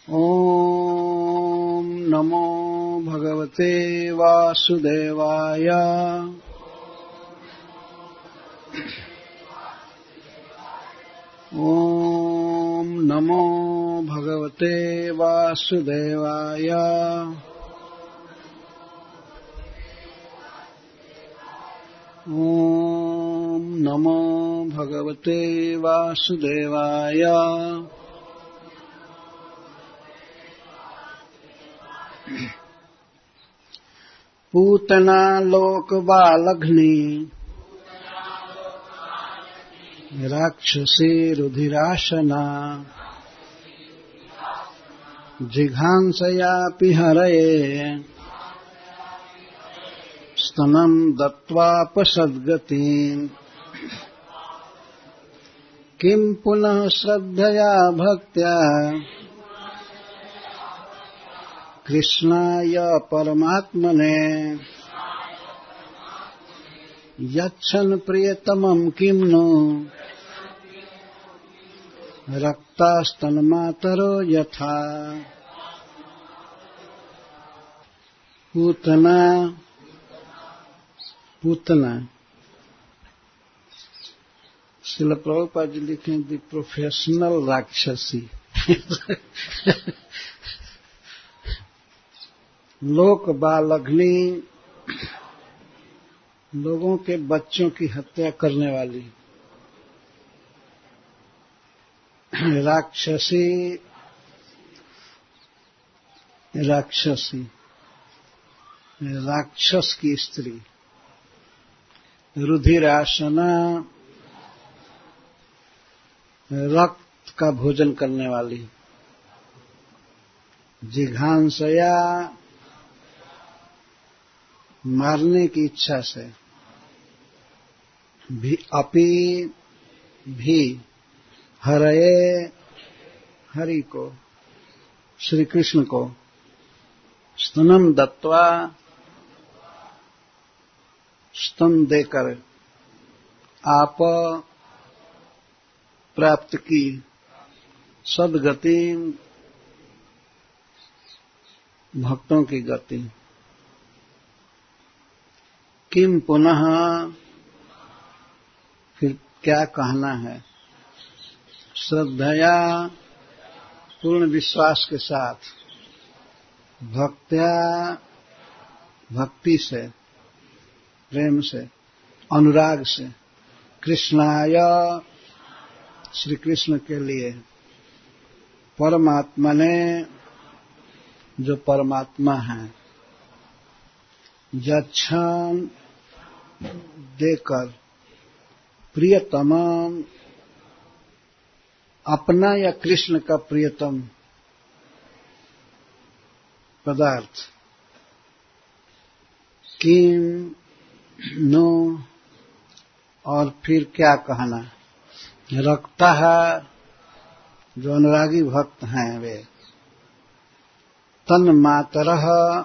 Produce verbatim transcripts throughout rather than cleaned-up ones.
ॐ नमो भगवते वासुदेवाय। ॐ नमो भगवते वासुदेवाय। ॐ नमो भगवते वासुदेवाय। पूतना लोक बालघ्नी राक्षसी रुधिराशना जिघांसयापि हरये स्तनं दत्वापसद्गतिम्। किं पुनः श्रद्धया भक्त्या कृष्णाय परमात्मने यच्छन् प्रियतमं किं नु रक्तास्तनमातरो यथा। पूतना पूतना श्रील प्रभुपाद जी लिखें दी प्रोफेशनल राक्षसी। लोक बालघ्नी लोगों के बच्चों की हत्या करने वाली राक्षसी राक्षसी राक्षस की स्त्री। रुधिराशना रक्त का भोजन करने वाली। जिघांसया मारने की इच्छा से। भी अपि भी हरये हरि को श्री कृष्ण को स्तनम दत्वा स्तन देकर आप प्राप्त की सद्गति भक्तों की गति। किम पुनः फिर क्या कहना है। श्रद्धया पूर्ण विश्वास के साथ भक्त्या भक्ति से प्रेम से अनुराग से कृष्णाय श्री कृष्ण के लिए परमात्मा ने जो परमात्मा है यच्छन् देकर प्रियतम अपना या कृष्ण का प्रियतम पदार्थ। किम नो और फिर क्या कहना। रखता है जो अनुरागी भक्त हैं वे तन मातरः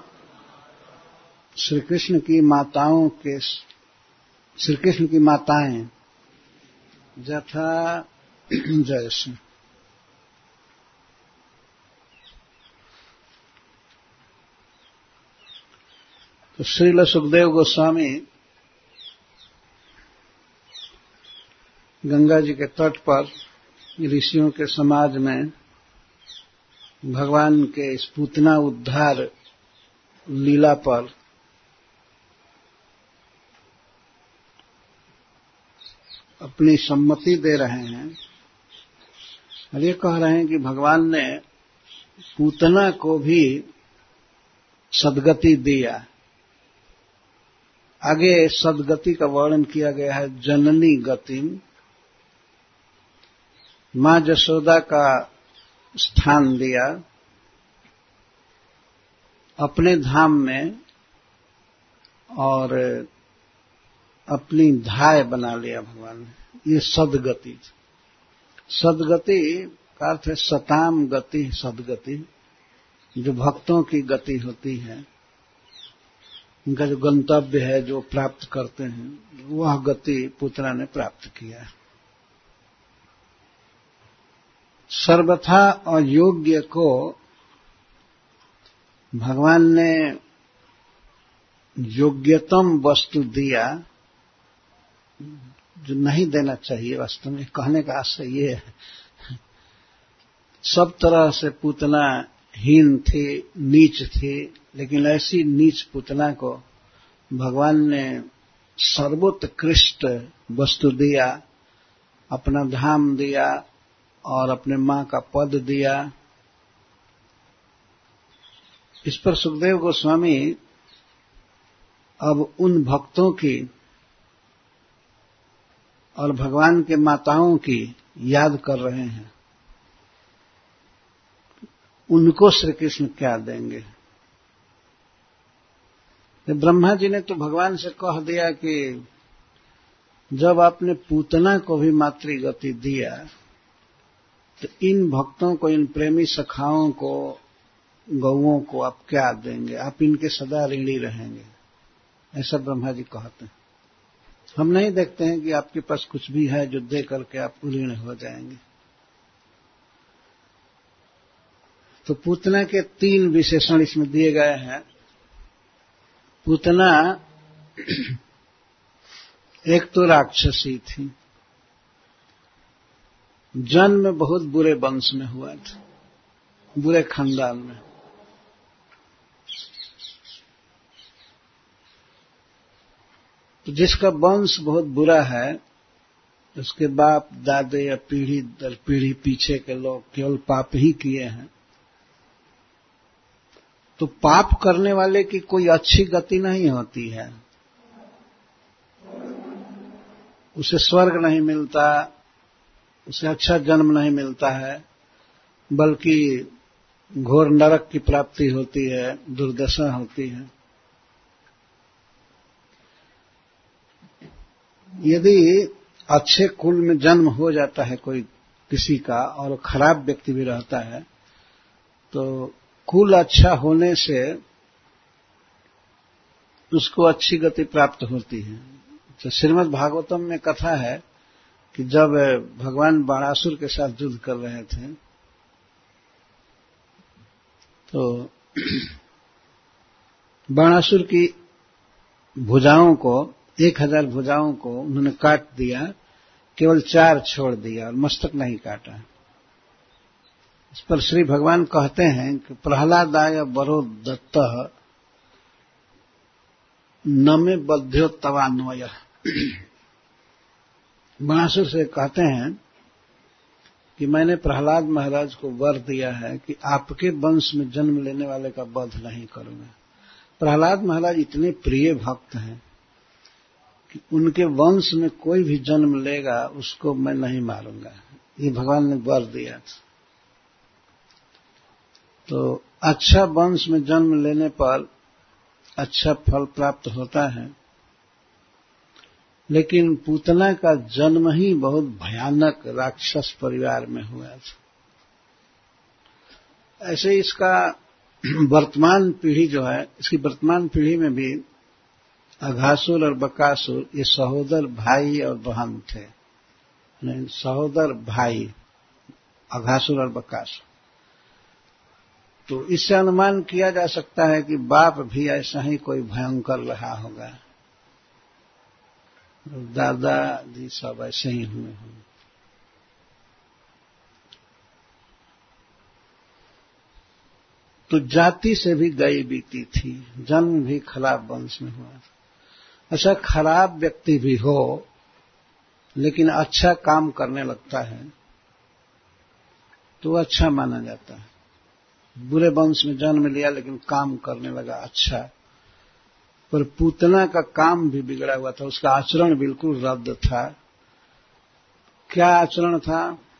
श्री कृष्ण की माताओं के श्री कृष्ण की माताएं यथा जैसे। तो श्रील सुखदेव गोस्वामी गंगा जी के तट पर ऋषियों के समाज में भगवान के इस पूतना उद्धार लीला पर अपनी सम्मति दे रहे हैं और ये कह रहे हैं कि भगवान ने पूतना को भी सद्गति दिया। आगे सद्गति का वर्णन किया गया है। जननी गति मां जशोदा का स्थान दिया अपने धाम में और अपनी धाय बना लिया भगवान ने। ये सद्गति सद्गति का अर्थ है सताम गति सद्गति जो भक्तों की गति होती है। उनका जो गंतव्य है जो प्राप्त करते हैं वह गति पुत्रा ने प्राप्त किया। सर्वथा अयोग्य को भगवान ने योग्यतम वस्तु दिया जो नहीं देना चाहिए। वास्तव में कहने का आशय ये है, सब तरह से पूतना हीन थी, नीच थी, लेकिन ऐसी नीच पूतना को भगवान ने सर्वोत्कृष्ट वस्तु दिया, अपना धाम दिया और अपने मां का पद दिया। इस पर सुखदेव गोस्वामी अब उन भक्तों की और भगवान के माताओं की याद कर रहे हैं, उनको श्री कृष्ण क्या देंगे। तो ब्रह्मा जी ने तो भगवान से कह दिया कि जब आपने पूतना को भी मातृगति दिया तो इन भक्तों को, इन प्रेमी सखाओं को, गौओं को आप क्या देंगे, आप इनके सदा ऋणी रहेंगे, ऐसा ब्रह्मा जी कहते हैं। हम नहीं देखते हैं कि आपके पास कुछ भी है जो दे करके आप ऋणी हो जाएंगे। तो पूतना के तीन विशेषण इसमें दिए गए हैं। पूतना एक तो राक्षसी थी, जन्म बहुत बुरे वंश में हुआ था, बुरे खानदान में। तो जिसका वंश बहुत बुरा है, उसके बाप दादे या पीढ़ी दर पीढ़ी पीछे के लोग केवल पाप ही किए हैं, तो पाप करने वाले की कोई अच्छी गति नहीं होती है। उसे स्वर्ग नहीं मिलता, उसे अच्छा जन्म नहीं मिलता है, बल्कि घोर नरक की प्राप्ति होती है, दुर्दशा होती है। यदि अच्छे कुल में जन्म हो जाता है कोई किसी का और खराब व्यक्ति भी रहता है, तो कुल अच्छा होने से उसको अच्छी गति प्राप्त होती है। तो श्रीमद् भागवतम में कथा है कि जब भगवान बाणासुर के साथ युद्ध कर रहे थे, तो बाणासुर की भुजाओं को, एक हजार भुजाओं को उन्होंने काट दिया, केवल चार छोड़ दिया और मस्तक नहीं काटा। इस पर श्री भगवान कहते हैं कि प्रहलादाय वरो दत्तः न मे बध्यो तवान्वय। बाणासुर से कहते हैं कि मैंने प्रहलाद महाराज को वर दिया है कि आपके वंश में जन्म लेने वाले का वध नहीं करूंगा। प्रहलाद महाराज इतने प्रिय भक्त हैं कि उनके वंश में कोई भी जन्म लेगा उसको मैं नहीं मारूंगा, ये भगवान ने वर दिया था। तो अच्छा वंश में जन्म लेने पर अच्छा फल प्राप्त होता है, लेकिन पूतना का जन्म ही बहुत भयानक राक्षस परिवार में हुआ था। ऐसे इसका वर्तमान पीढ़ी जो है, इसकी वर्तमान पीढ़ी में भी अघासुर और बकासुर ये सहोदर भाई और बहन थे, सहोदर भाई अघासुर और बकासुर। तो इससे अनुमान किया जा सकता है कि बाप भी ऐसा ही कोई भयंकर रहा होगा, दादा जी सब ऐसे ही हुए होंगे। तो जाति से भी गई बीती थी, जन्म भी खराब वंश में हुआ। ऐसा खराब व्यक्ति भी हो लेकिन अच्छा काम करने लगता है तो अच्छा माना जाता है। बुरे वंश में जन्म लिया लेकिन काम करने लगा अच्छा, पर पूतना का काम भी बिगड़ा हुआ था, उसका आचरण बिल्कुल रद्द था। क्या आचरण था?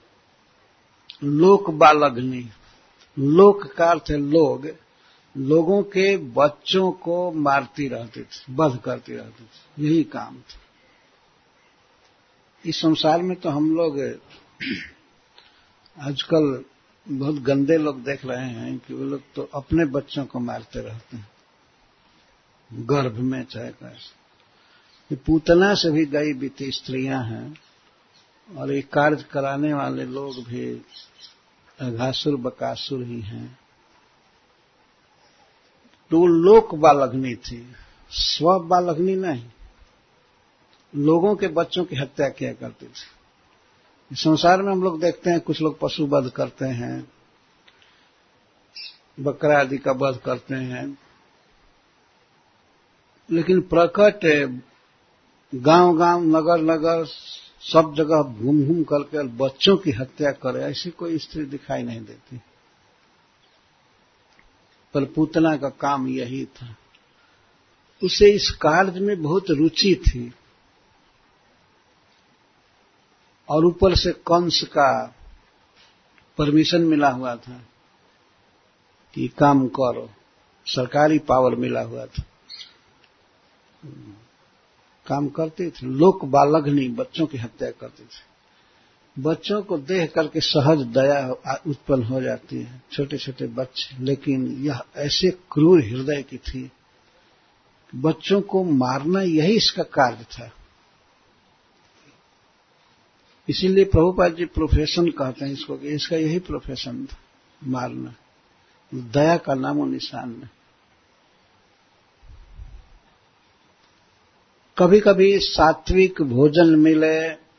लोक बालग्नि, लोक का अर्थ है लोग, लोगों के बच्चों को मारती रहती थी, वध करती रहती थी, यही काम था। इस संसार में तो हम लोग आजकल बहुत गंदे लोग देख रहे हैं कि वो लोग तो अपने बच्चों को मारते रहते हैं, गर्भ में चाहे कैसे। पूतना से भी गई बीती स्त्रियां हैं और ये कार्य कराने वाले लोग भी अघासुर बकासुर ही हैं। तो लोक बालग्नि थी, स्व बालग्नि नहीं। लोगों के बच्चों की हत्या किया करती थी। संसार में हम लोग देखते हैं कुछ लोग पशु वध करते हैं, बकरा आदि का वध करते हैं, लेकिन प्रकट गांव गांव नगर नगर सब जगह घूम घूम करके बच्चों की हत्या करे, ऐसी कोई स्त्री दिखाई नहीं देती। पर पूतना का काम यही था। उसे इस कार्य में बहुत रुचि थी और ऊपर से कंस का परमिशन मिला हुआ था कि काम करो, सरकारी पावर मिला हुआ था, काम करती थी। लोक बालग्नि, बच्चों की हत्या करती थी। बच्चों को देख करके सहज दया उत्पन्न हो जाती है, छोटे छोटे बच्चे, लेकिन यह ऐसे क्रूर हृदय की थी, बच्चों को मारना यही इसका कार्य था। इसीलिए प्रभुपाद जी प्रोफेशन कहते हैं इसको, कि इसका यही प्रोफेशन था, मारना। दया का नामो निशान नहीं। कभी कभी सात्विक भोजन मिले,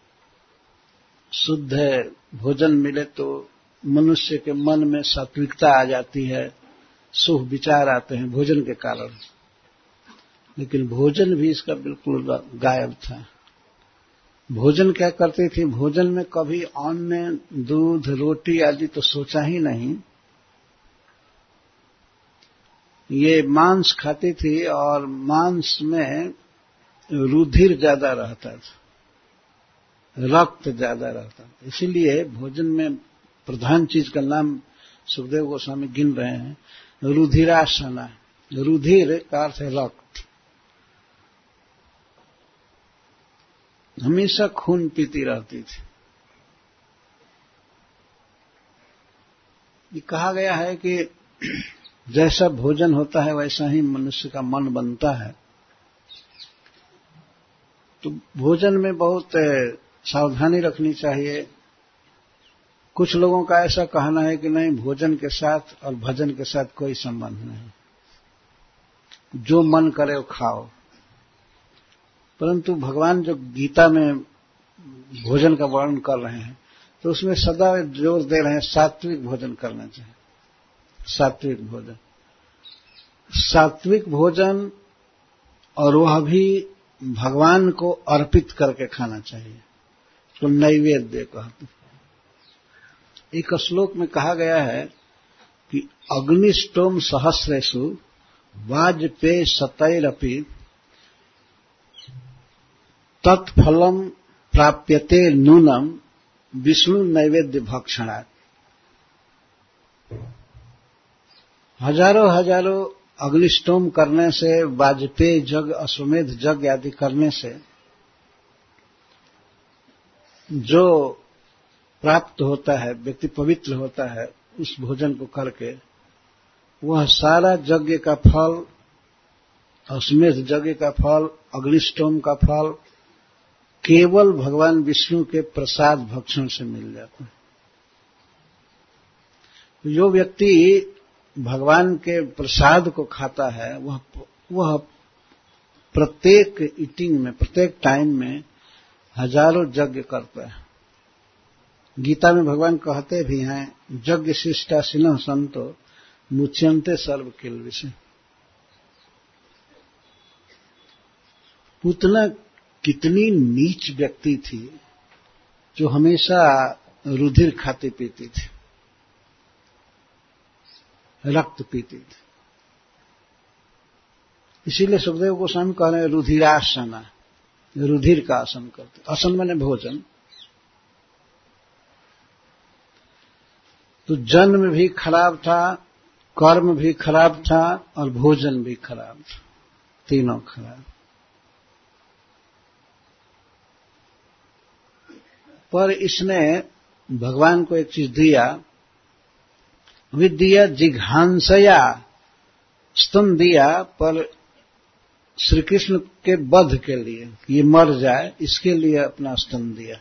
शुद्ध भोजन मिले तो मनुष्य के मन में सात्विकता आ जाती है, शुभ विचार आते हैं भोजन के कारण। लेकिन भोजन भी इसका बिल्कुल गायब था। भोजन क्या करती थी, भोजन में कभी अन्न, दूध, रोटी आदि तो सोचा ही नहीं। ये मांस खाती थी और मांस में रुधिर ज्यादा रहता था, रक्त ज्यादा रहता था। इसीलिए भोजन में प्रधान चीज का नाम सुखदेव गोस्वामी गिन रहे हैं, रुधिरासना। रुधिर का अर्थ है रक्त। हमेशा खून पीती रहती थी। ये कहा गया है कि जैसा भोजन होता है वैसा ही मनुष्य का मन बनता है। तो भोजन में बहुत सावधानी रखनी चाहिए। कुछ लोगों का ऐसा कहना है कि नहीं, भोजन के साथ और भजन के साथ कोई संबंध नहीं, जो मन करे वो खाओ। परंतु भगवान जो गीता में भोजन का वर्णन कर रहे हैं तो उसमें सदा जोर दे रहे हैं सात्विक भोजन करना चाहिए। सात्विक भोजन, सात्विक भोजन, और वह भी भगवान को अर्पित करके खाना चाहिए, तो नैवेद्य कहते। एक श्लोक में कहा गया है कि अग्निष्टोम सहस्रेषु वाजपेय शतैरपि तत्फलम प्राप्यते नूनम विष्णु नैवेद्य भक्षणात्। हजारों हजारों अग्निष्टोम करने से, वाजपेय यज्ञ, अश्वमेध यज्ञ आदि करने से जो प्राप्त होता है, व्यक्ति पवित्र होता है उस भोजन को करके, वह सारा यज्ञ का फल, अश्वमेध यज्ञ का फल, अग्निष्टोम का फल केवल भगवान विष्णु के प्रसाद भक्षण से मिल जाता है। जो व्यक्ति भगवान के प्रसाद को खाता है वह वह प्रत्येक ईटिंग में, प्रत्येक टाइम में हजारों यज्ञ करता है। गीता में भगवान कहते भी हैं, यज्ञ शिष्टा सिन्ह संतो मुच्यन्ते सर्व किल विषय। पूतना कितनी नीच व्यक्ति थी जो हमेशा रुधिर खाती पीती थी, रक्त पीती थी। इसीलिए सुखदेव गोस्वामी कह रहे हैं रुधिरासना, रुधिर का आसन करते। आसन माने भोजन। तो जन्म भी खराब था, कर्म भी खराब था और भोजन भी खराब था, तीनों खराब। पर इसने भगवान को एक चीज दिया, विद्या जिघांसया, स्तन दिया, पर श्री कृष्ण के वध के लिए, ये मर जाए इसके लिए अपना स्तन दिया।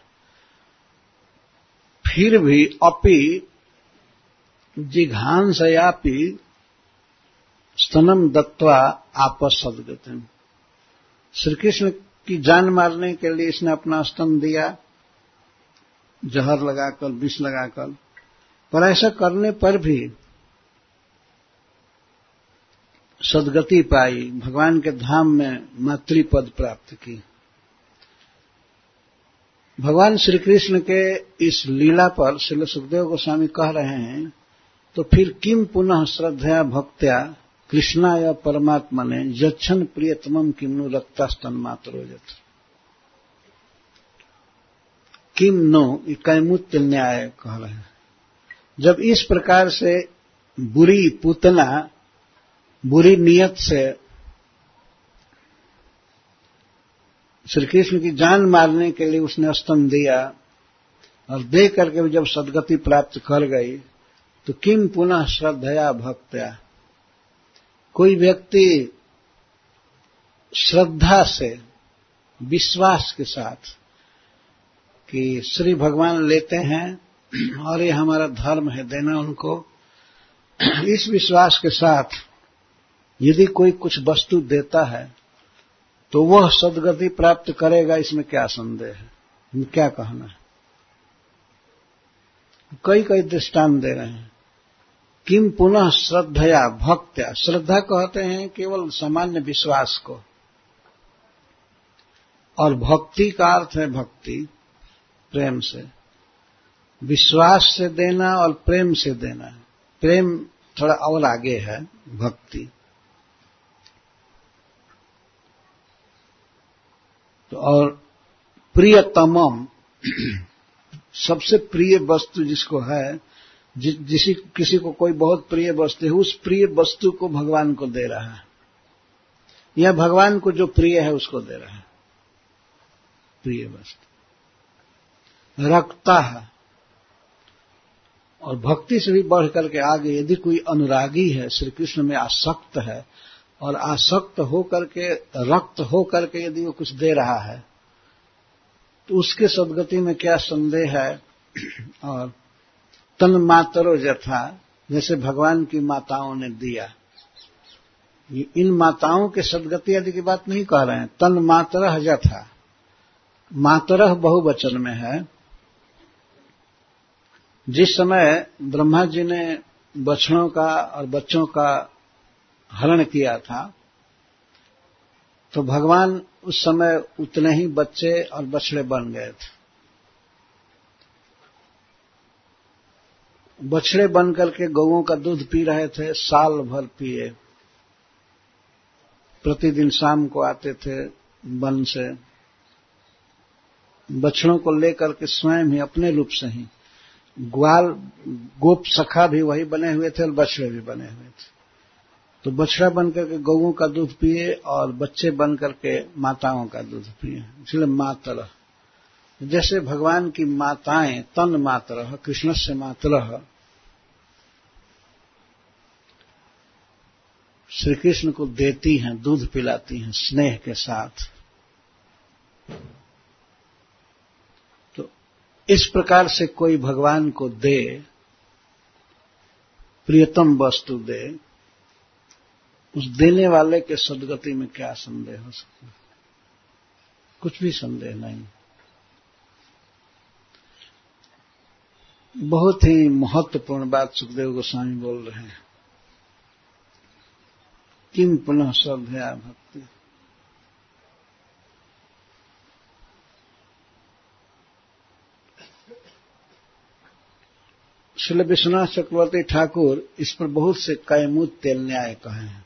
फिर भी अपि जिघांसयापि स्तनम दत्वा आपस सदगतिम। श्री कृष्ण की जान मारने के लिए इसने अपना स्तन दिया, जहर लगाकर, विष लगाकर, पर ऐसा करने पर भी सदगति पाई, भगवान के धाम में मातृपद प्राप्त की। भगवान श्री कृष्ण के इस लीला पर श्रील सुखदेव गोस्वामी कह रहे हैं, तो फिर किम पुनः श्रद्धया भक्त्या कृष्णाय परमात्मने यच्छन प्रियतमम किन्नु रक्तास्तन मातरोजत। किम नो कैमुत्य न्याय कह रहे हैं। जब इस प्रकार से बुरी पूतना बुरी नियत से श्री कृष्ण की जान मारने के लिए उसने स्तन दिया और दे करके जब सदगति प्राप्त कर गई, तो किम पुनः श्रद्धया भक्त्या, कोई व्यक्ति श्रद्धा से, विश्वास के साथ कि श्री भगवान लेते हैं और ये हमारा धर्म है देना उनको, इस विश्वास के साथ यदि कोई कुछ वस्तु देता है तो वह सदगति प्राप्त करेगा, इसमें क्या संदेह है, क्या कहना है। कई कई दृष्टांत दे रहे हैं। किम पुनः श्रद्धया भक्त्या, श्रद्धा कहते हैं केवल सामान्य विश्वास को, और भक्ति का अर्थ है भक्ति, प्रेम से, विश्वास से देना और प्रेम से देना। प्रेम थोड़ा और आगे है भक्ति। तो और प्रियतमम, सबसे प्रिय वस्तु जिसको है, जि, जिसी किसी को कोई बहुत प्रिय वस्तु है, उस प्रिय वस्तु को भगवान को दे रहा है, या भगवान को जो प्रिय है उसको दे रहा है प्रिय वस्तु। रखता है, और भक्ति से भी बढ़ करके आगे यदि कोई अनुरागी है, श्री कृष्ण में आसक्त है, और आसक्त होकर के, रक्त होकर के यदि वो कुछ दे रहा है, तो उसके सदगति में क्या संदेह है। और तन मातरो यथा, जैसे भगवान की माताओं ने दिया, इन माताओं के सदगति आदि की बात नहीं कह रहे हैं। तन मातरह यथा, मातरह बहुवचन में है। जिस समय ब्रह्मा जी ने बछड़ों का और बच्चों का हरण किया था, तो भगवान उस समय उतने ही बच्चे और बछड़े बन गए थे। बछड़े बन करके गौओं का दूध पी रहे थे, साल भर पिए। प्रतिदिन शाम को आते थे वन से, बछड़ों को लेकर के स्वयं ही अपने रूप से ही, ग्वाल गोप सखा भी वही बने हुए थे और बछड़े भी बने हुए थे। तो बछड़ा बन करके गौओं का दूध पिए और बच्चे बन करके माताओं का दूध पिए, इसलिए मातरः। जैसे भगवान की माताएं तन मातरः, कृष्ण से मातरः, श्री कृष्ण को देती हैं, दूध पिलाती हैं स्नेह के साथ। तो इस प्रकार से कोई भगवान को दे, प्रियतम वस्तु दे, उस देने वाले के सदगति में क्या संदेह हो सकता है? कुछ भी संदेह नहीं। बहुत ही महत्वपूर्ण बात सुखदेव गोस्वामी बोल रहे हैं। किम पुनः श्रद्धया भक्ति। श्रील विश्वनाथ चक्रवर्ती ठाकुर इस पर बहुत से कैमुत्य न्याय कहे हैं।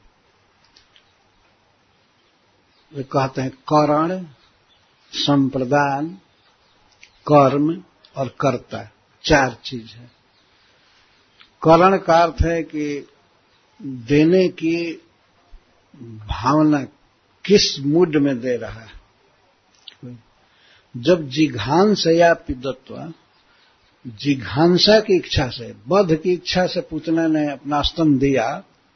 वे कहते हैं करण, संप्रदान, कर्म और कर्ता, चार चीज है। करण का अर्थ है कि देने की भावना, किस मूड में दे रहा है। जब जिघांसया पिदत्वा, जिघांसा की इच्छा से, बध की इच्छा से पुतना ने अपना स्तन दिया,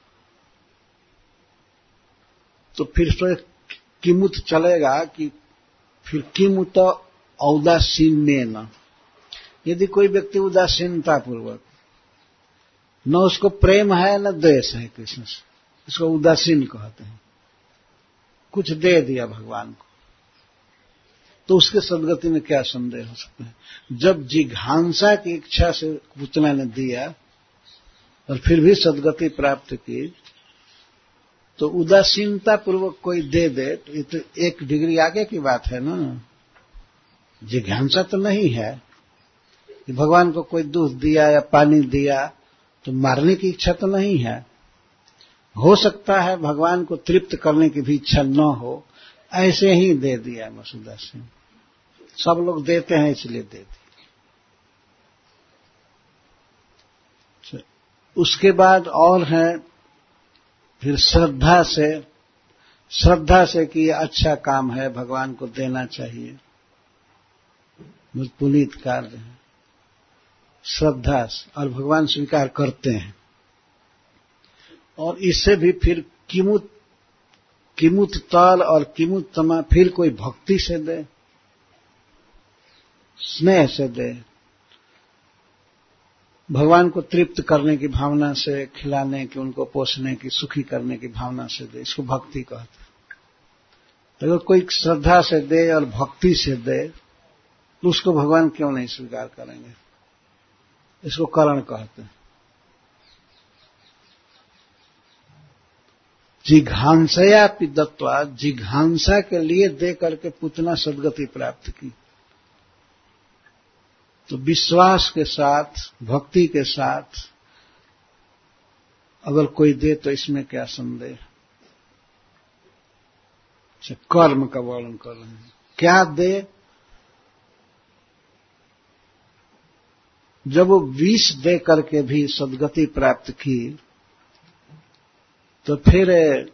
तो फिर तो किमुत चलेगा कि फिर किमुत औदासीन्येन, यदि कोई व्यक्ति उदासीनता पूर्वक, न उसको प्रेम है न द्वेष है कृष्ण से, इसको उदासीन कहते हैं। कुछ दे दिया भगवान को तो उसके सदगति में क्या संदेह हो सकता है। जब जिघांसा की इच्छा से पूतना ने दिया और फिर भी सदगति प्राप्त की, तो उदासीनता पूर्वक कोई दे दे तो ये तो एक डिग्री आगे की बात है ना। जिघांसा तो नहीं है कि भगवान को कोई दूध दिया या पानी दिया तो मारने की इच्छा तो नहीं है। हो सकता है भगवान को तृप्त करने की भी इच्छा न हो, ऐसे ही दे दिया मसूदा सिंह। सब लोग देते हैं इसलिए दे दिया। उसके बाद और है फिर श्रद्धा से, श्रद्धा से कि ये अच्छा काम है, भगवान को देना चाहिए, पुनीत कार्य है, श्रद्धा से, और भगवान स्वीकार करते हैं। और इससे भी फिर किमुत किमुत तल और किमुत तमा, फिर कोई भक्ति से दे, स्नेह से दे, भगवान को तृप्त करने की भावना से, खिलाने की, उनको पोषने की, सुखी करने की भावना से दे, इसको भक्ति कहते हैं। अगर कोई श्रद्धा से दे और भक्ति से दे तो उसको भगवान क्यों नहीं स्वीकार करेंगे, इसको करण कहते हैं। जिघांसया पिदत्वा, जिघांसा के लिए दे करके पूतना सद्गति प्राप्त की। तो विश्वास के साथ, भक्ति के साथ अगर कोई दे तो इसमें क्या संदेह। अच्छा, कर्म का वर्णन कर रहे हैं। क्या दे? जब वो विष दे करके भी सद्गति प्राप्त की तो फिर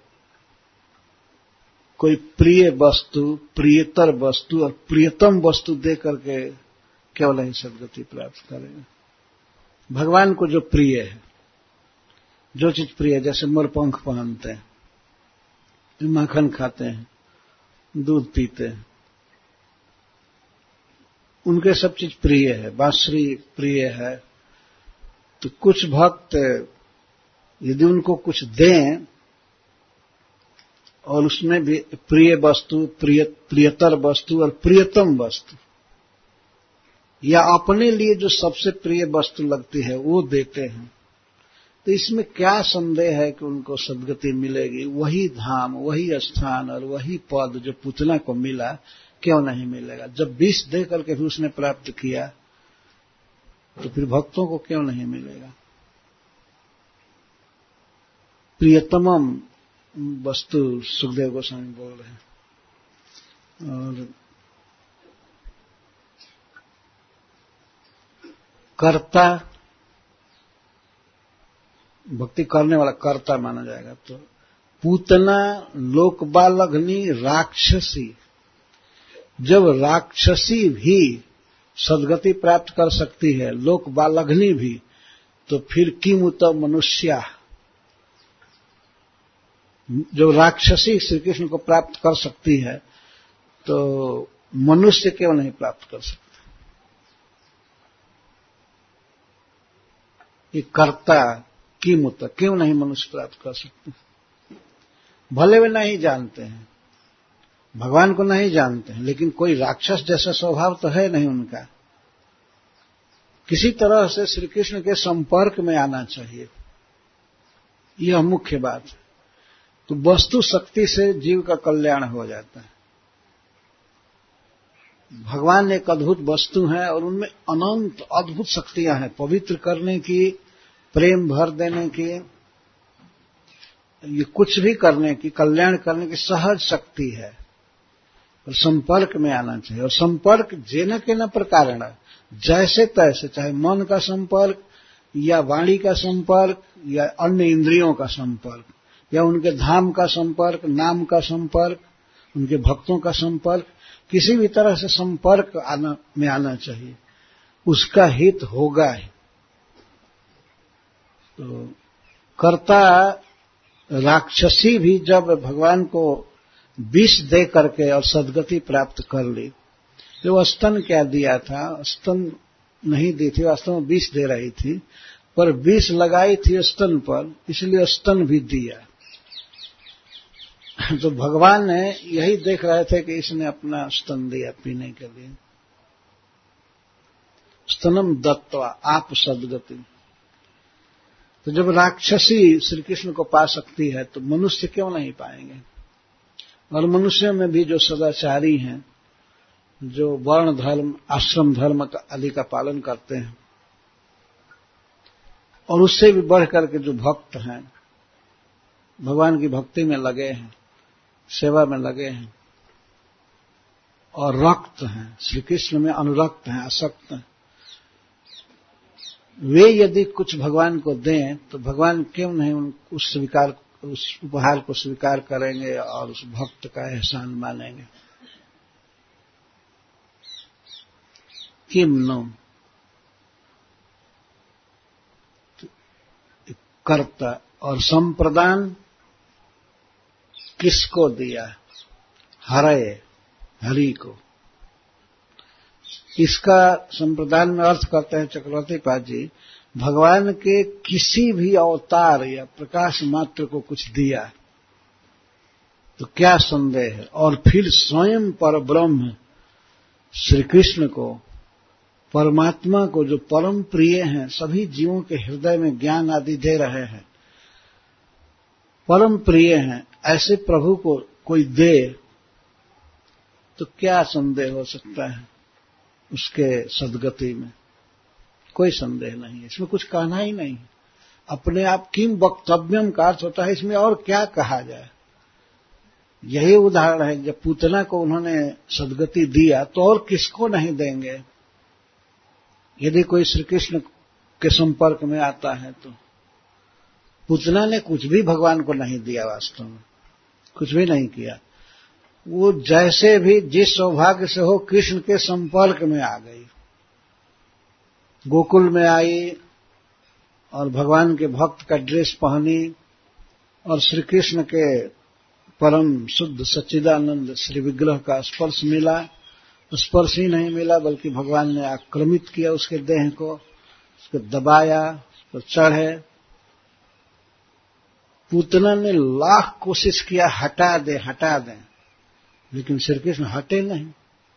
कोई प्रिय वस्तु, प्रियतर वस्तु और प्रियतम वस्तु दे करके केवल ही सद्गति प्राप्त करेगा। भगवान को जो प्रिय है, जो चीज प्रिय है, जैसे मोरपंख पहनते हैं, माखन खाते हैं, दूध पीते हैं, उनके सब चीज प्रिय है। बांसुरी प्रिय है। तो कुछ भक्त यदि उनको कुछ दें और उसमें भी प्रिय वस्तु, प्रिय प्रियतर वस्तु और प्रियतम वस्तु, या अपने लिए जो सबसे प्रिय वस्तु लगती है वो देते हैं, तो इसमें क्या संदेह है कि उनको सद्गति मिलेगी। वही धाम, वही स्थान और वही पद जो पूतना को मिला, क्यों नहीं मिलेगा। जब विष दे करके भी उसने प्राप्त किया तो फिर भक्तों को क्यों नहीं मिलेगा। प्रियतमम वस्तु सुखदेव गोस्वामी बोल रहे हैं। और कर्ता, भक्ति करने वाला कर्ता माना जाएगा। तो पूतना लोकबालग्नि राक्षसी, जब राक्षसी भी सद्गति प्राप्त कर सकती है, लोकबालग्नि भी, तो फिर किमुत मनुष्या, जो राक्षसी श्री कृष्ण को प्राप्त कर सकती है तो मनुष्य क्यों नहीं प्राप्त कर सकते। ये कर्ता किमुत, क्यों नहीं मनुष्य प्राप्त कर सकते। भले वे नहीं जानते हैं, भगवान को नहीं जानते हैं, लेकिन कोई राक्षस जैसा स्वभाव तो है नहीं उनका। किसी तरह से श्री कृष्ण के संपर्क में आना चाहिए, यह मुख्य बात है। तो वस्तु शक्ति से जीव का कल्याण हो जाता है। भगवान एक अद्भुत वस्तु है और उनमें अनंत अद्भुत शक्तियां हैं, पवित्र करने की, प्रेम भर देने की, ये कुछ भी करने की, कल्याण करने की सहज शक्ति है। और संपर्क में आना चाहिए। और संपर्क जेन के न प्रकारण, जैसे तैसे, चाहे मन का संपर्क या वाणी का संपर्क या अन्य इंद्रियों का संपर्क या उनके धाम का संपर्क, नाम का संपर्क, उनके भक्तों का संपर्क, किसी भी तरह से संपर्क आना में आना चाहिए, उसका हित होगा ही। तो कर्ता राक्षसी भी जब भगवान को विष दे करके और सद्गति प्राप्त कर ली, जो स्तन क्या दिया था, स्तन नहीं दी थी, वास्तव में विष दे रही थी, पर विष लगाई थी स्तन पर, इसलिए स्तन भी दिया। तो भगवान ने यही देख रहे थे कि इसने अपना स्तन दिया पीने के लिए। स्तनम दत्वा आप सद्गति। तो जब राक्षसी श्री कृष्ण को पा सकती है तो मनुष्य क्यों नहीं पाएंगे। और मनुष्यों में भी जो सदाचारी हैं, जो वर्ण धर्म आश्रम धर्म आदि का पालन करते हैं और उससे भी बढ़ करके जो भक्त हैं, भगवान की भक्ति में लगे हैं, सेवा में लगे हैं और रक्त हैं, श्री कृष्ण में अनुरक्त हैं, आसक्त हैं, वे यदि कुछ भगवान को दें तो भगवान क्यों नहीं उस स्वीकार उस उपहार को स्वीकार करेंगे और उस भक्त का एहसान मानेंगे। किम नो कर्ता और संप्रदान किसको दिया, हरे हरि को। इसका संप्रदान में अर्थ करते हैं चक्रवर्ती पाद जी, भगवान के किसी भी अवतार या प्रकाश मात्र को कुछ दिया तो क्या संदेह है। और फिर स्वयं पर ब्रह्म श्री कृष्ण को, परमात्मा को, जो परम प्रिय हैं, सभी जीवों के हृदय में ज्ञान आदि दे रहे हैं, परम प्रिय हैं, ऐसे प्रभु को कोई दे तो क्या संदेह हो सकता है उसके सद्गति में। कोई संदेह नहीं है, इसमें कुछ कहना ही नहीं। अपने आप किम वक्तव्यम का अर्थ होता है इसमें और क्या कहा जाए। यही उदाहरण है, जब पूतना को उन्होंने सद्गति दिया तो और किसको नहीं देंगे। यदि कोई श्री कृष्ण के संपर्क में आता है तो पूतना ने कुछ भी भगवान को नहीं दिया, वास्तव में कुछ भी नहीं किया। वो जैसे भी जिस सौभाग्य से हो कृष्ण के संपर्क में आ गई, गोकुल में आई और भगवान के भक्त का ड्रेस पहनी और श्री कृष्ण के परम शुद्ध सच्चिदानंद श्री विग्रह का स्पर्श मिला। स्पर्श ही नहीं मिला बल्कि भगवान ने आक्रमित किया उसके देह को, उसको दबाया, उस पर चढ़े। पूतना ने लाख कोशिश किया हटा दे हटा दे, लेकिन श्री कृष्ण हटे नहीं।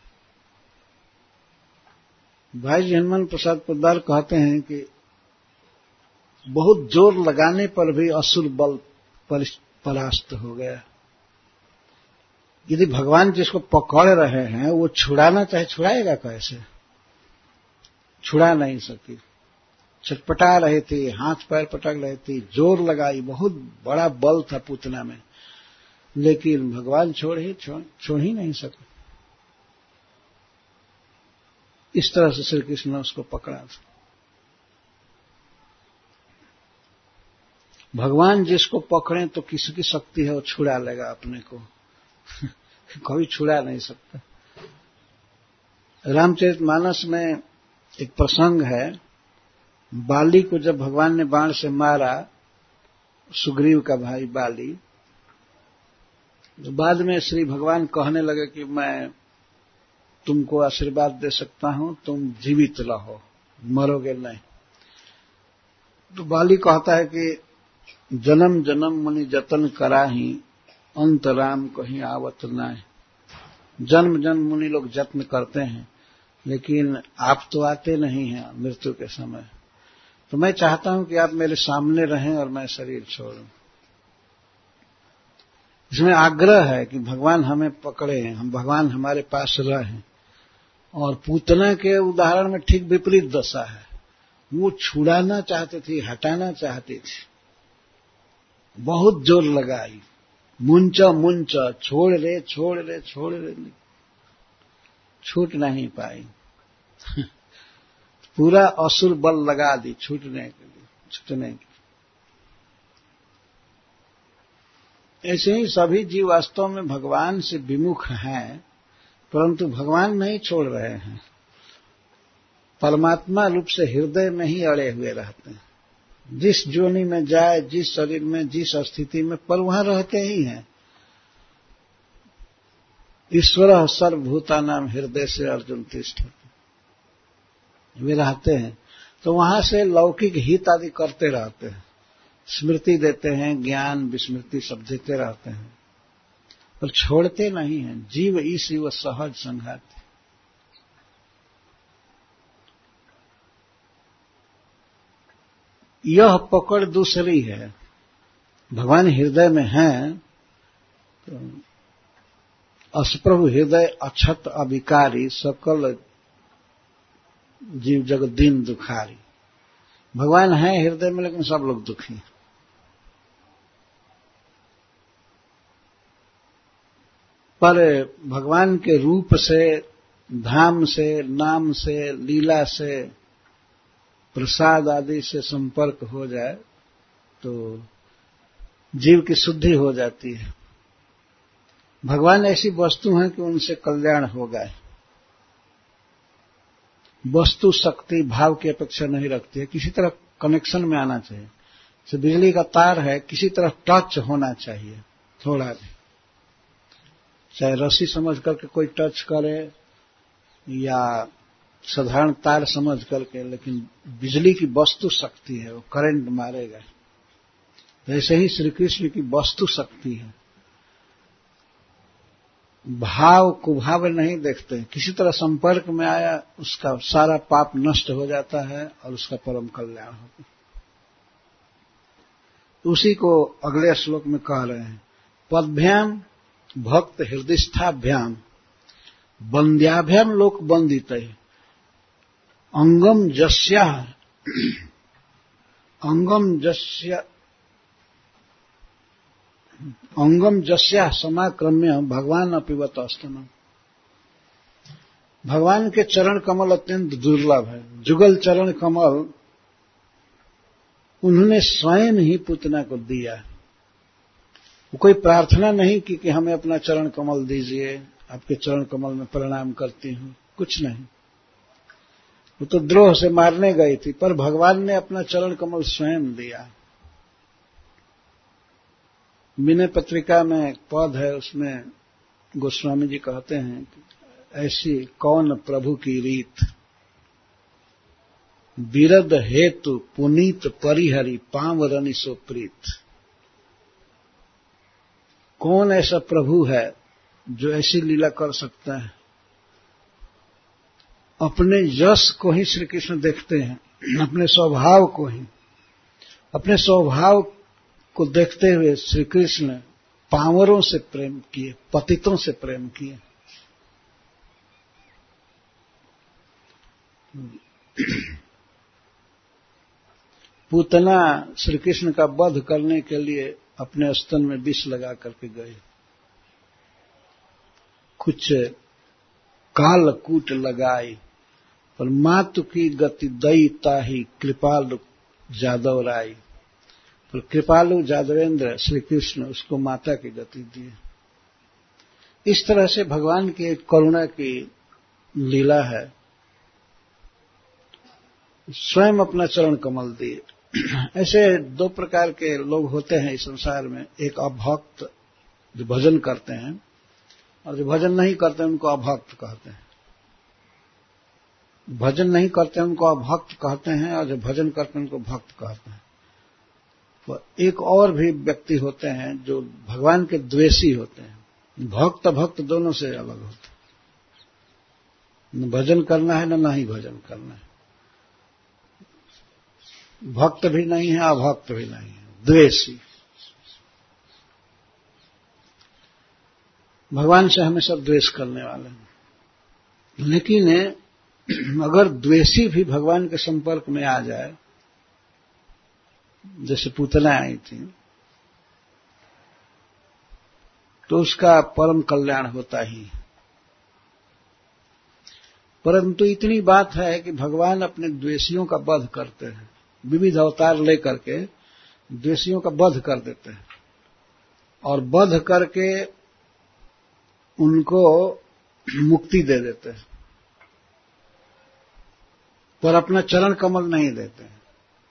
भाई जी हनुमान प्रसाद पोद्दार कहते हैं कि बहुत जोर लगाने पर भी असुर बल परास्त हो गया। यदि भगवान जिसको पकड़ रहे हैं वो छुड़ाना चाहे छुड़ाएगा कैसे, छुड़ा नहीं सकी। छटपटा रही थी, हाथ पैर पटक रही थी, जोर लगाई, बहुत बड़ा बल था पूतना में, लेकिन भगवान छोड़ ही छोड़, छोड़ ही नहीं सके। इस तरह से श्री कृष्ण ने उसको पकड़ा था। भगवान जिसको पकड़े तो किसकी शक्ति है वो छुड़ा लेगा अपने को, कोई छुड़ा नहीं सकता। रामचरितमानस में एक प्रसंग है, बाली को जब भगवान ने बाण से मारा, सुग्रीव का भाई बाली, तो बाद में श्री भगवान कहने लगे कि मैं तुमको आशीर्वाद दे सकता हूं, तुम जीवित रहो, मरोगे नहीं। तो बाली कहता है कि जन्म जन्म मुनि जतन कराही, अंत राम कहीं आवत नाय। जन्म जन्म मुनि लोग जत्न करते हैं लेकिन आप तो आते नहीं हैं मृत्यु के समय, तो मैं चाहता हूं कि आप मेरे सामने रहें और मैं शरीर छोड़ूं। इसमें आग्रह है कि भगवान हमें पकड़े, हम भगवान हमारे पास रहें। और पूतना के उदाहरण में ठीक विपरीत दशा है, वो छुड़ाना चाहती थी, हटाना चाहती थी, बहुत जोर लगाई, मुंचा मुंचा, छोड़ रे छोड़ रे छोड़ रे, छूट नहीं पाई। पूरा असुर बल लगा दी छूटने के लिए, छूटने के। ऐसे ही सभी जीव वास्तव में भगवान से विमुख हैं, परंतु भगवान नहीं छोड़ रहे हैं, परमात्मा रूप से हृदय में ही अड़े हुए रहते हैं। जिस जोनि में जाए, जिस शरीर में, जिस स्थिति में, पर वहां रहते ही हैं। ईश्वर सर्वभूतानां हृदय से अर्जुन तिष्ठति, वे रहते हैं। तो वहां से लौकिक हित आदि करते रहते हैं, स्मृति देते हैं, ज्ञान विस्मृति सब देते रहते हैं। पर छोड़ते नहीं हैं। जीव ईश व सहज संघात। यह पकड़ दूसरी है। भगवान हृदय में हैं तो असप्रभु हृदय अक्षत अविकारी सकल जीव जगत दीन दुखारी। भगवान है हृदय में लेकिन सब लोग दुखी हैं। पर भगवान के रूप से, धाम से, नाम से, लीला से, प्रसाद आदि से संपर्क हो जाए तो जीव की शुद्धि हो जाती है। भगवान ऐसी वस्तु हैं कि उनसे कल्याण होगा। वस्तु शक्ति भाव की अपेक्षा नहीं रखती है, किसी तरह कनेक्शन में आना चाहिए। जैसे बिजली का तार है, किसी तरह टच होना चाहिए थोड़ा भी, चाहे रस्सी समझ करके कोई टच करे या साधारण तार समझ करके, लेकिन बिजली की वस्तु शक्ति है, वो करंट मारेगा। वैसे ही श्री कृष्ण की वस्तु शक्ति है। भाव कुभाव नहीं देखते, किसी तरह संपर्क में आया उसका सारा पाप नष्ट हो जाता है और उसका परम कल्याण होता है। उसी को अगले श्लोक में कह रहे हैं, पदभ्याम भक्त हृदयस्थाभ्याम बंद्याभ्याम लोक बंदित अंगम जस्या अंगम जस्या अंगम जस्या समाक्रम्य भगवान अपिवत अस्तनम। भगवान के चरण कमल अत्यंत दुर्लभ है। जुगल चरण कमल उन्होंने स्वयं ही पूतना को दिया। वो कोई प्रार्थना नहीं की कि हमें अपना चरण कमल दीजिए, आपके चरण कमल में प्रणाम करती हूं, कुछ नहीं। वो तो द्रोह से मारने गई थी, पर भगवान ने अपना चरण कमल स्वयं दिया। विनय पत्रिका में एक पद है, उसमें गोस्वामी जी कहते हैं कि ऐसी कौन प्रभु की रीत, विरद हेतु पुनीत परिहरि पांवरनि सो प्रीत। कौन ऐसा प्रभु है जो ऐसी लीला कर सकता है? अपने यश को ही श्री कृष्ण देखते हैं, अपने स्वभाव को ही। अपने स्वभाव को देखते हुए श्री कृष्ण पांवरों से प्रेम किए, पतितों से प्रेम किए। पूतना श्री कृष्ण का वध करने के लिए अपने स्तन में विष लगा करके गए। कुछ कालकूट लगाई, पर मातु की गति दई ताही कृपालु जादव राई। पर कृपालु जादवेंद्र श्री कृष्ण उसको माता की गति दिए। इस तरह से भगवान की एक करुणा की लीला है। स्वयं अपना चरण कमल दिए। ऐसे दो प्रकार के लोग होते हैं इस संसार में, एक अभक्त जो भजन करते हैं, और जो भजन नहीं करते उनको अभक्त कहते हैं। भजन नहीं करते उनको अभक्त कहते हैं, और जो भजन करते हैं उनको भक्त कहते हैं। तो एक और भी व्यक्ति होते हैं जो भगवान के द्वेषी होते हैं। भक्त भक्त दोनों से अलग होते हैं। न भजन करना है न नहीं भजन करना है। भक्त भी नहीं है, अभक्त भी नहीं है, द्वेषी। भगवान से हमेशा द्वेष करने वाले हैं। लेकिन अगर द्वेषी भी भगवान के संपर्क में आ जाए, जैसे पूतना आई थी, तो उसका परम कल्याण होता ही। परंतु इतनी बात है कि भगवान अपने द्वेषियों का वध करते हैं। विविध अवतार लेकर के द्वेषियों का वध कर देते हैं, और वध करके उनको मुक्ति दे देते हैं, पर अपना चरण कमल नहीं देते हैं।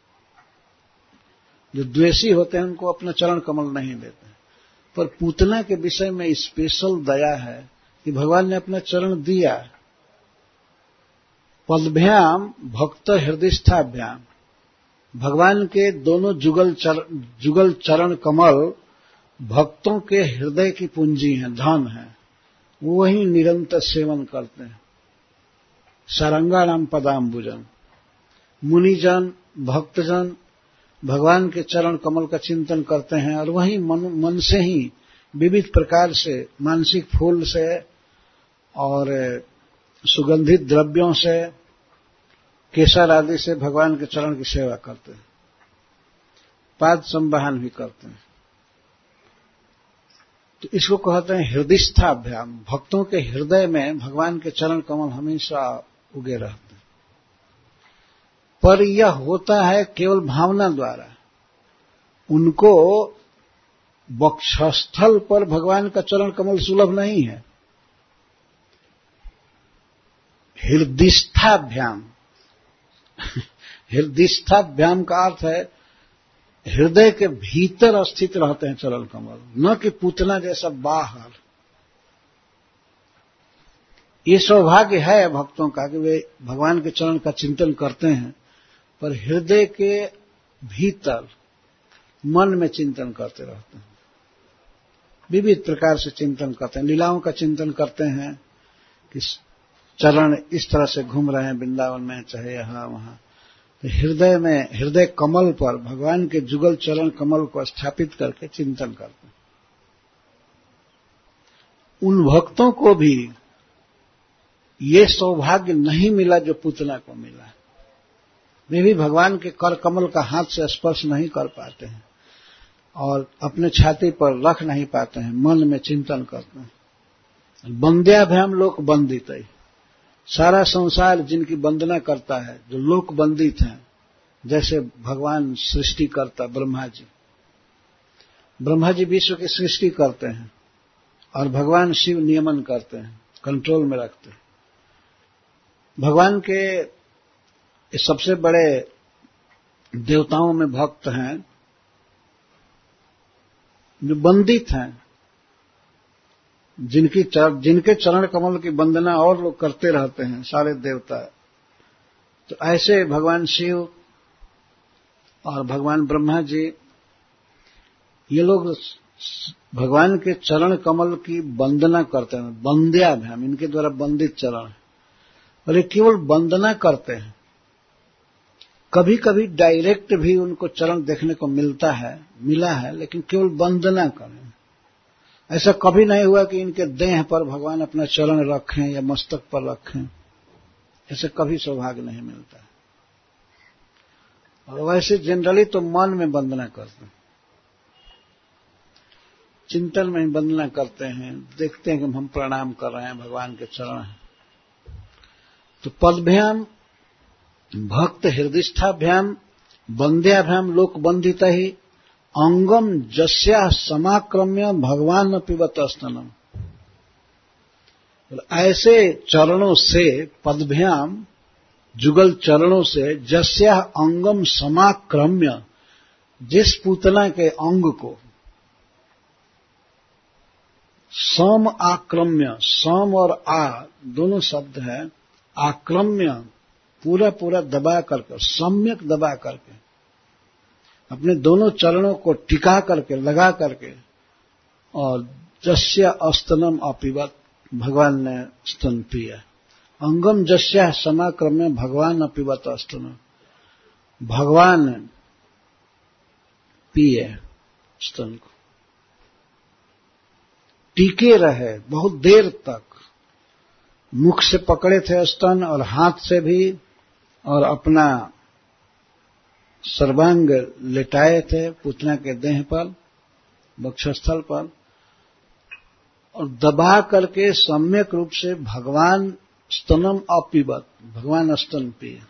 जो द्वेषी होते हैं उनको अपना चरण कमल नहीं देते हैं। पर पूतना के विषय में स्पेशल दया है कि भगवान ने अपना चरण दिया। पदभ्याम भक्त हृदयस्थाभ्याम, भगवान के दोनों जुगल चर, जुगल चरण कमल भक्तों के हृदय की पूंजी है, धन है, वही निरंतर सेवन करते हैं। सारंगाणाम पदाम्बुजन, मुनिजन भक्तजन भगवान के चरण कमल का चिंतन करते हैं और वही मन, मन से ही विविध प्रकार से मानसिक फूल से और सुगंधित द्रव्यों से, केसर आदि से भगवान के चरण की सेवा करते हैं, पाद संवाहन भी करते हैं। तो इसको कहते हैं हृदयस्थाभ्याम। भक्तों के हृदय में भगवान के चरण कमल हमेशा उगे रहते हैं, पर यह होता है केवल भावना द्वारा। उनको वक्षस्थल पर भगवान का चरण कमल सुलभ नहीं है। हृदयस्थाभ्याम, हृदयस्थाभ्याम का अर्थ है हृदय के भीतर स्थित रहते हैं चरण कमल, न कि पूतना जैसा बाहर। ये सौभाग्य है भक्तों का कि वे भगवान के चरण का चिंतन करते हैं, पर हृदय के भीतर मन में चिंतन करते रहते हैं, विविध प्रकार से चिंतन करते हैं। लीलाओं का चिंतन करते हैं कि चरण इस तरह से घूम रहे हैं वृंदावन में, चाहे यहां वहां। तो हृदय में, हृदय कमल पर भगवान के जुगल चरण कमल को स्थापित करके चिंतन करते हैं। उन भक्तों को भी ये सौभाग्य नहीं मिला जो पूतना को मिला। वे भी भगवान के कर कमल का हाथ से स्पर्श नहीं कर पाते हैं और अपने छाती पर रख नहीं पाते हैं, मन में चिंतन करते हैं। वंद्याभ्याम लोक बंदित है, सारा संसार जिनकी वंदना करता है, जो लोक बंदित हैं, जैसे भगवान सृष्टि करता ब्रह्मा जी। ब्रह्मा जी विश्व की सृष्टि करते हैं और भगवान शिव नियमन करते हैं, कंट्रोल में रखते हैं। भगवान के सबसे बड़े देवताओं में भक्त हैं जो बंदित हैं, जिनकी चर, जिनके चरण कमल की वंदना और लोग करते रहते हैं, सारे देवता। तो ऐसे भगवान शिव और भगवान ब्रह्मा जी, ये लोग भगवान के चरण कमल की वंदना करते हैं, वंद्याभ्याम, इनके द्वारा वंदित चरण। और ये केवल वंदना करते हैं, कभी कभी डायरेक्ट भी उनको चरण देखने को मिलता है, मिला है, लेकिन केवल वंदना करें। ऐसा कभी नहीं हुआ कि इनके देह पर भगवान अपना चरण रखें या मस्तक पर रखें, ऐसे कभी सौभाग्य नहीं मिलता है। और वैसे जनरली तो मन में वंदना करते हैं, चिंतन में ही वंदना करते हैं, देखते हैं कि हम प्रणाम कर रहे हैं, भगवान के चरण हैं। तो पदभ्याम भक्त हृदयस्थाभ्याम वंद्याभ्याम लोक बंदित ही अंगम जस्या समाक्रम्य भगवान पिबत स्तनम। ऐसे चरणों से, पदभ्याम जुगल चरणों से, जस्या अंगम समाक्रम्य, जिस पूतना के अंग को सम आक्रम्य, सम और आ दोनों शब्द है, आक्रम्य पूरा पूरा दबा करके, सम्यक दबा करके, अपने दोनों चरणों को टिका करके, लगा करके, और जस्या स्तनम अपिबत, भगवान ने स्तन पिया। अंगम जस्या समाक्रम्य भगवान अपिबत स्तनम, भगवान पिए स्तन को, टीके रहे बहुत देर तक, मुख से पकड़े थे स्तन और हाथ से भी, और अपना सर्वांग लेटाए थे पुतना के देह पर, वक्षस्थल पर, और दबा करके सम्यक रूप से भगवान स्तनम अपिबत, भगवान स्तन पिए।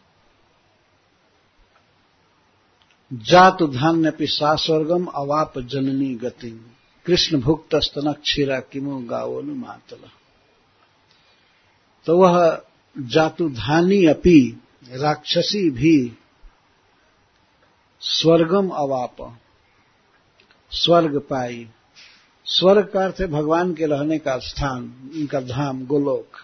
जातु धान्यपि सास्वर्गम अवाप जननी गति, कृष्ण भुक्त स्तन क्षीरा किमु गावोनु मातला। तो वह जातुधानी अपि, राक्षसी भी, स्वर्गम अवाप, स्वर्ग पाई। स्वर्ग का अर्थ है भगवान के रहने का स्थान, इनका धाम गोलोक।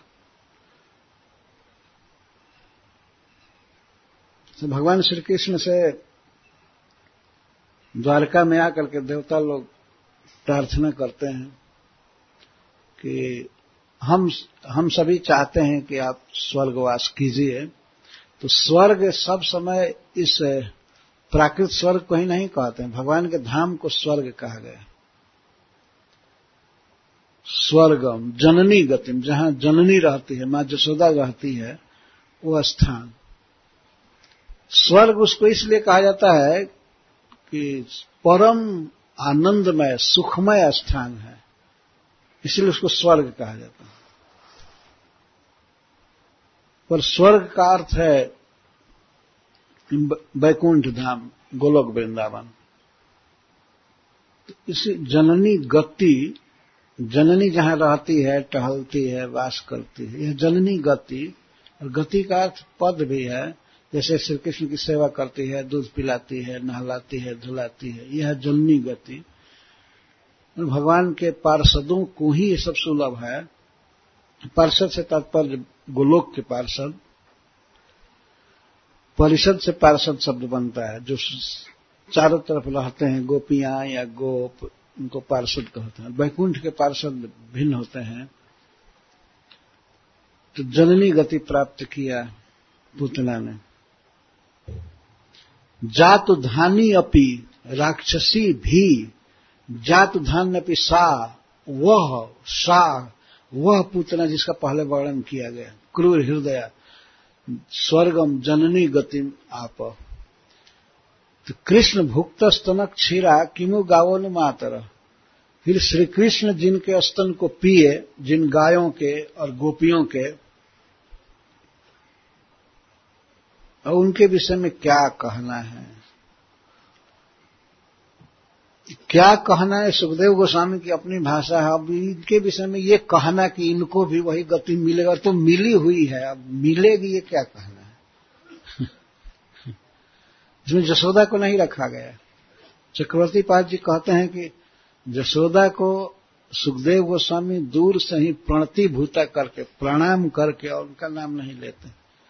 तो भगवान श्री कृष्ण से द्वारका में आकर के देवता लोग प्रार्थना करते हैं कि हम हम सभी चाहते हैं कि आप स्वर्गवास कीजिए, तो स्वर्ग सब समय इस प्राकृत स्वर्ग को ही नहीं कहते हैं, भगवान के धाम को स्वर्ग कहा गया। स्वर्गम जननी गतिम, जहां जननी रहती है, मां जसोदा रहती है, वो स्थान स्वर्ग उसको इसलिए कहा जाता है कि परम आनंदमय सुखमय स्थान है, इसलिए उसको स्वर्ग कहा जाता है। पर स्वर्ग का अर्थ है वैकुंठ धाम, गोलोक वृंदावन। तो इसी जननी गति, जननी जहां रहती है, टहलती है, वास करती है, यह जननी गति। और गति का अर्थ पद भी है, जैसे श्री कृष्ण की सेवा करती है, दूध पिलाती है, नहलाती है, धुलाती है, यह जननी गति। भगवान के पार्षदों को ही ये सब सुलभ है। पार्षद से तात्पर्य गोलोक के पार्षद, परिषद से पार्षद शब्द बनता है, जो चारों तरफ रहते हैं, गोपियां या गोप, उनको पार्षद कहते हैं। वैकुंठ के पार्षद भिन्न होते हैं। तो जननी गति प्राप्त किया पूतना ने। जातु धानी अपि राक्षसी भी, जातु धान्य अपि सा, वह सा वह पूतना जिसका पहले वर्णन किया गया, क्रूर हृदय, स्वर्गम जननी गतिम आप। तो कृष्ण भुक्त स्तनक क्षीरा किमु गावोन मातर, फिर श्री कृष्ण जिनके स्तन को पिए, जिन गायों के और गोपियों के, और उनके विषय में क्या कहना है, क्या कहना है। सुखदेव गोस्वामी की अपनी भाषा है। अब इनके विषय में ये कहना कि इनको भी वही गति मिलेगा, तो मिली हुई है, अब मिलेगी, ये क्या कहना है। इसमें जसोदा को नहीं रखा गया। चक्रवर्ती पाद जी कहते हैं कि जसोदा को सुखदेव गोस्वामी दूर से ही प्रणतिभूता करके, प्रणाम करके, और उनका नाम नहीं लेते।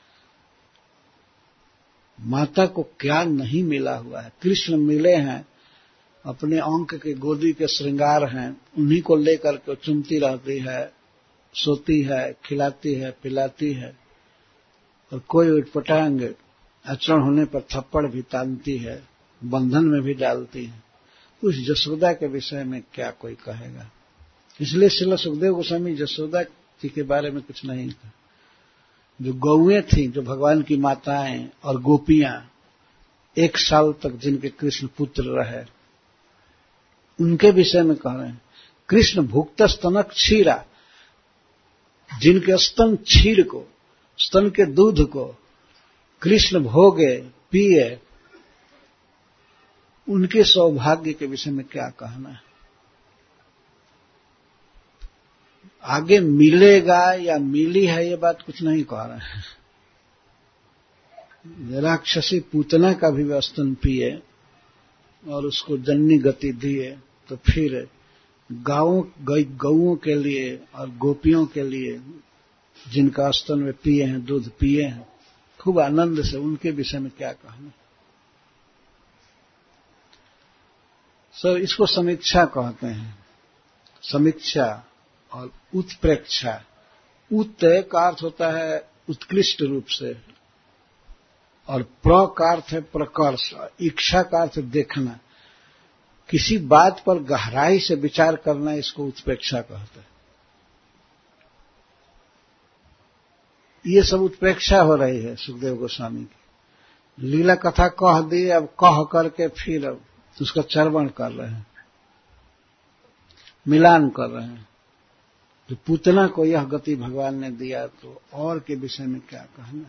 माता को क्या नहीं मिला हुआ है। कृष्ण मिले हैं, अपने अंक के गोदी के श्रृंगार हैं, उन्हीं को लेकर के चुमती रहती है, सोती है, खिलाती है, पिलाती है, और कोई उटपटांग आचरण होने पर थप्पड़ भी तानती है, बंधन में भी डालती है। उस जसोदा के विषय में क्या कोई कहेगा। इसलिए श्रील सुखदेव गोस्वामी जसोदा जी के बारे में कुछ नहीं कहा। जो गौएं थीं, जो भगवान की माताएं और गोपियां, एक साल तक जिनके कृष्ण पुत्र रहे, उनके विषय में कह रहे हैं। कृष्ण भुक्त स्तनक क्षीरा, जिनके स्तन क्षीर को, स्तन के दूध को कृष्ण भोगे, पिए, उनके सौभाग्य के विषय में क्या कहना है। आगे मिलेगा या मिली है, ये बात कुछ नहीं कह रहे हैं। राक्षसी पूतना का भी वह स्तन पिए और उसको जननी गति दिए, तो फिर गांवों गौओं के लिए और गोपियों के लिए, जिनका स्तन में पिए हैं, दूध पिए हैं खूब आनंद से, उनके विषय में क्या कहना। सो इसको समीक्षा कहते हैं। समीक्षा और उत्प्रेक्षा। उत का अर्थ होता है उत्कृष्ट रूप से, और प्र का अर्थ है प्रकर्ष, इच्छा का अर्थ देखना, किसी बात पर गहराई से विचार करना, इसको उत्प्रेक्षा कहते हैं। ये सब उत्प्रेक्षा हो रही है सुखदेव गोस्वामी की। लीला कथा कह दी, अब कह करके फिर अब उसका चर्वण कर रहे हैं, मिलान कर रहे हैं। जो पूतना को यह गति भगवान ने दिया, तो और के विषय में क्या कहना।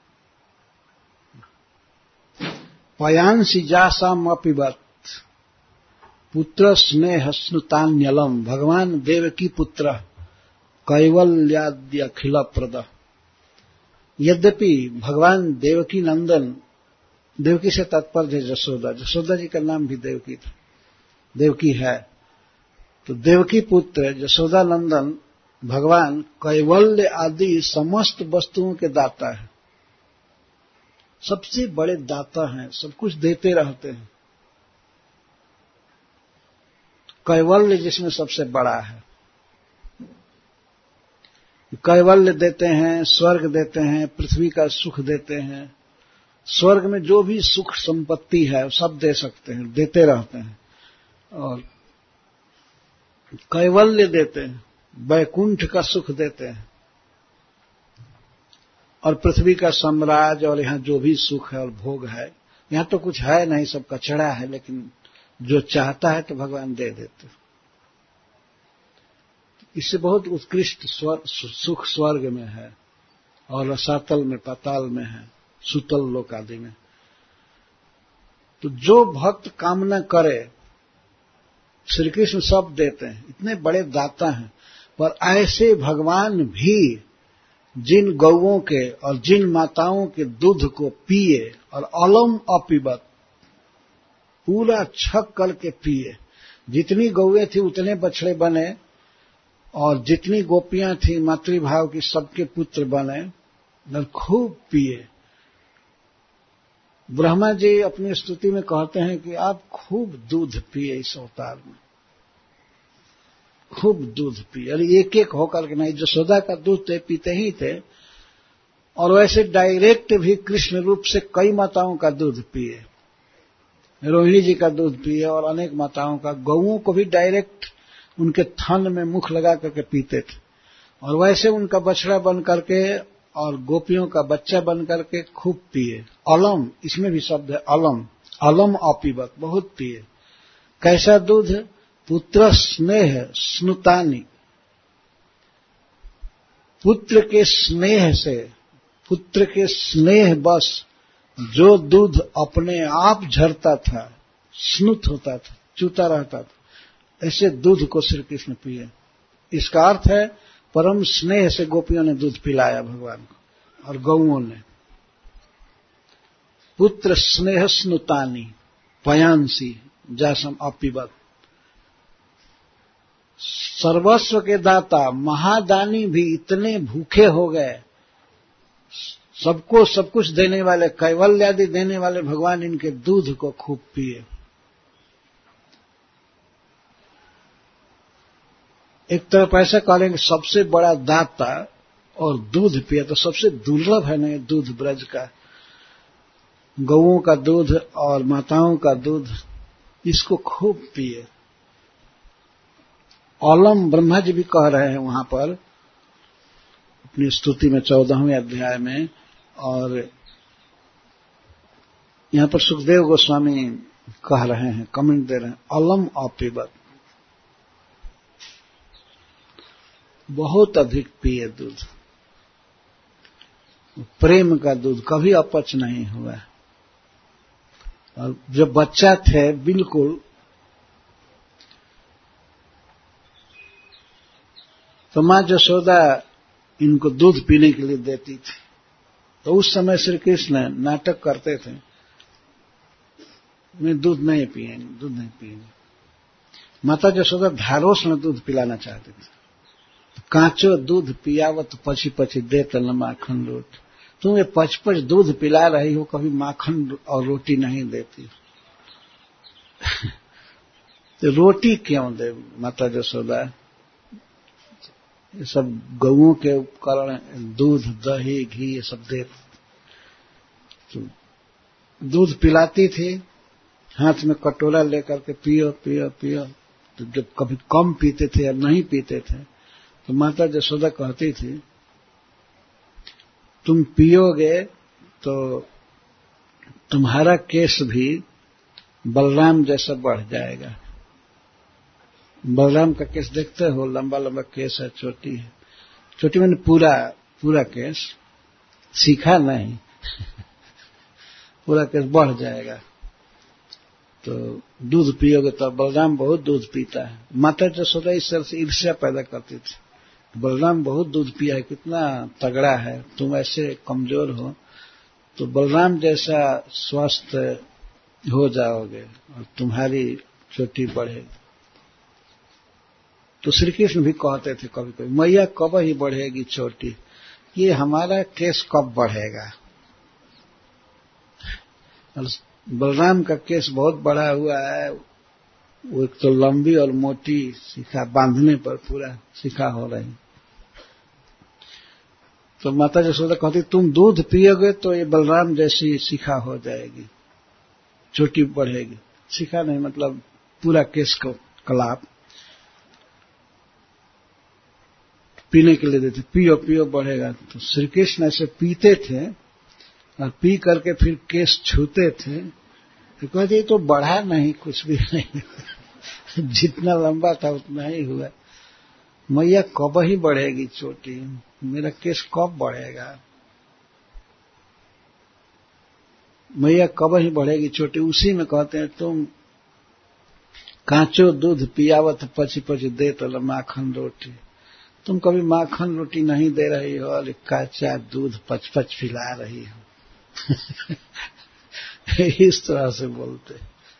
पयांसी जासाम अपिबत पुत्र स्नेह स्नुतान्यलम, भगवान देवकी पुत्र कैवल्याद्य अखिल प्रद। यद्यपि भगवान देवकी नंदन, देवकी से तात्पर्य है जसोदा, जसोदा जी का नाम भी देवकी था, देवकी है, तो देवकी पुत्र जसोदा नंदन भगवान कैवल्य आदि समस्त वस्तुओं के दाता है, सबसे बड़े दाता हैं, सब कुछ देते रहते हैं। कैवल्य जिसमें सबसे बड़ा है। कैवल्य देते हैं, स्वर्ग देते हैं, पृथ्वी का सुख देते हैं। स्वर्ग में जो भी सुख संपत्ति है सब दे सकते हैं, देते रहते हैं। और कैवल्य देते हैं, वैकुंठ का सुख देते हैं। और पृथ्वी का साम्राज्य और यहाँ जो भी सुख है और भोग है, यहाँ तो कुछ है नहीं, सब कचड़ा है, लेकिन जो चाहता है तो भगवान दे देते। इससे बहुत उत्कृष्ट सुख स्वर्ग में है और रसातल में, पाताल में है, सुतल लोक आदि में। तो जो भक्त कामना करे श्री कृष्ण सब देते हैं, इतने बड़े दाता हैं। पर ऐसे भगवान भी जिन गौओं के और जिन माताओं के दूध को पिए और अलम अपिबत, पूरा छक करके पिए। जितनी गौएं थी उतने बछड़े बने, और जितनी गोपियां थी मातृभाव की सबके पुत्र बने और खूब पिए। ब्रह्मा जी अपनी स्तुति में कहते हैं कि आप खूब दूध पिए इस अवतार में, खूब दूध पिए। और एक एक होकर के नहीं, यशोदा का दूध तो पीते ही थे, और वैसे डायरेक्ट भी कृष्ण रूप से कई माताओं का दूध पिए। रोहिणी जी का दूध पिए और अनेक माताओं का, गौओं को भी डायरेक्ट उनके थन में मुख लगा करके पीते थे। और वैसे उनका बछड़ा बन करके और गोपियों का बच्चा बन करके खूब पिए। अलम, इसमें भी शब्द है अलम, अलम अपिबत, बहुत पिए। कैसा दूध? पुत्र स्नेह स्नुतानी, पुत्र के स्नेह से, पुत्र के स्नेह बस जो दूध अपने आप झरता था, स्नुत होता था, चूता रहता था, ऐसे दूध को श्री कृष्ण पिए। इसका अर्थ है परम स्नेह से गोपियों ने दूध पिलाया भगवान को और गौओं ने। पुत्र स्नेह स्नुतानी पयांसी जासम अपिबत। सर्वस्व के दाता महादानी भी इतने भूखे हो गए, सबको सब कुछ देने वाले, कैवल्य आदि देने वाले भगवान इनके दूध को खूब पिए। एक तरफ ऐसा करें कि सबसे बड़ा दाता और दूध पिए, तो सबसे दुर्लभ है ना ये दूध ब्रज का, गौओं का दूध और माताओं का दूध, इसको खूब पिए। अलम ब्रह्मा जी भी कह रहे हैं वहां पर अपनी स्तुति में चौदहवें अध्याय में, और यहां पर सुखदेव गोस्वामी कह रहे हैं, कमेंट दे रहे हैं, अलम अपिबत, बहुत अधिक पिए दूध। प्रेम का दूध, कभी अपच नहीं हुआ। और जब बच्चा थे बिल्कुल, तो मां यशोदा इनको दूध पीने के लिए देती थी। तो उस समय श्री कृष्ण नाटक करते थे, मैं दूध नहीं पिएंगे, दूध नहीं पिएंगे। माता यशोदा धारोष्ण दूध पिलाना चाहती थी। कांचो दूध पियावत पची पची देत न माखन रोटी, तुम ये पच पच दूध पिला रही हो, कभी माखन और रोटी नहीं देती। तो रोटी क्यों दे माता यशोदा? ये सब गौओं के उपकरण, दूध दही घी ये सब दे, तो दूध पिलाती थी, हाथ में कटोरा लेकर के पियो पियो पियो। तो जब कभी कम पीते थे या नहीं पीते थे तो माता यशोदा कहती थी, तुम पियोगे तो तुम्हारा केस भी बलराम जैसा बढ़ जाएगा। बलराम का केस देखते हो, लंबा लंबा केस है, चोटी है, चोटी मैंने पूरा पूरा केस, सीखा नहीं पूरा केस बढ़ जाएगा। तो दूध पियोगे तो बलराम बहुत दूध पीता है। माता यशोदा इस तरह से ईर्ष्या पैदा करती थी, बलराम बहुत दूध पिया है, कितना तगड़ा है, तुम ऐसे कमजोर हो तो बलराम जैसा स्वस्थ हो जाओगे और तुम्हारी चोटी बढ़ेगी। तो श्री कृष्ण भी कहते थे कभी कभी, मैया कब ही बढ़ेगी चोटी, ये हमारा केस कब बढ़ेगा। और बलराम का केस बहुत बड़ा हुआ है, वो एक तो लंबी और मोटी शिखा बांधने पर पूरा शिखा हो रही। तो माता यशोदा कहती तुम दूध पियोगे तो ये बलराम जैसी शिखा हो जाएगी, चोटी बढ़ेगी। शिखा नहीं मतलब पूरा केश को कलाप। पीने के लिए देते, पियो पियो बढ़ेगा। तो श्री कृष्ण ऐसे पीते थे और पी करके फिर केश छूते थे। तो कहते तो बढ़ा नहीं, कुछ भी नहीं जितना लंबा था उतना ही हुआ। मैया कब ही बढ़ेगी चोटी, मेरा केश कब बढ़ेगा, मैया कब ही बढ़ेगी चोटी। उसी में कहते हैं तुम कांचो दूध पियावत पची पची दे तो माखन रोटी। तुम कभी माखन रोटी नहीं दे रही हो और काचा दूध पच पच पिला रही हो इस तरह से बोलते।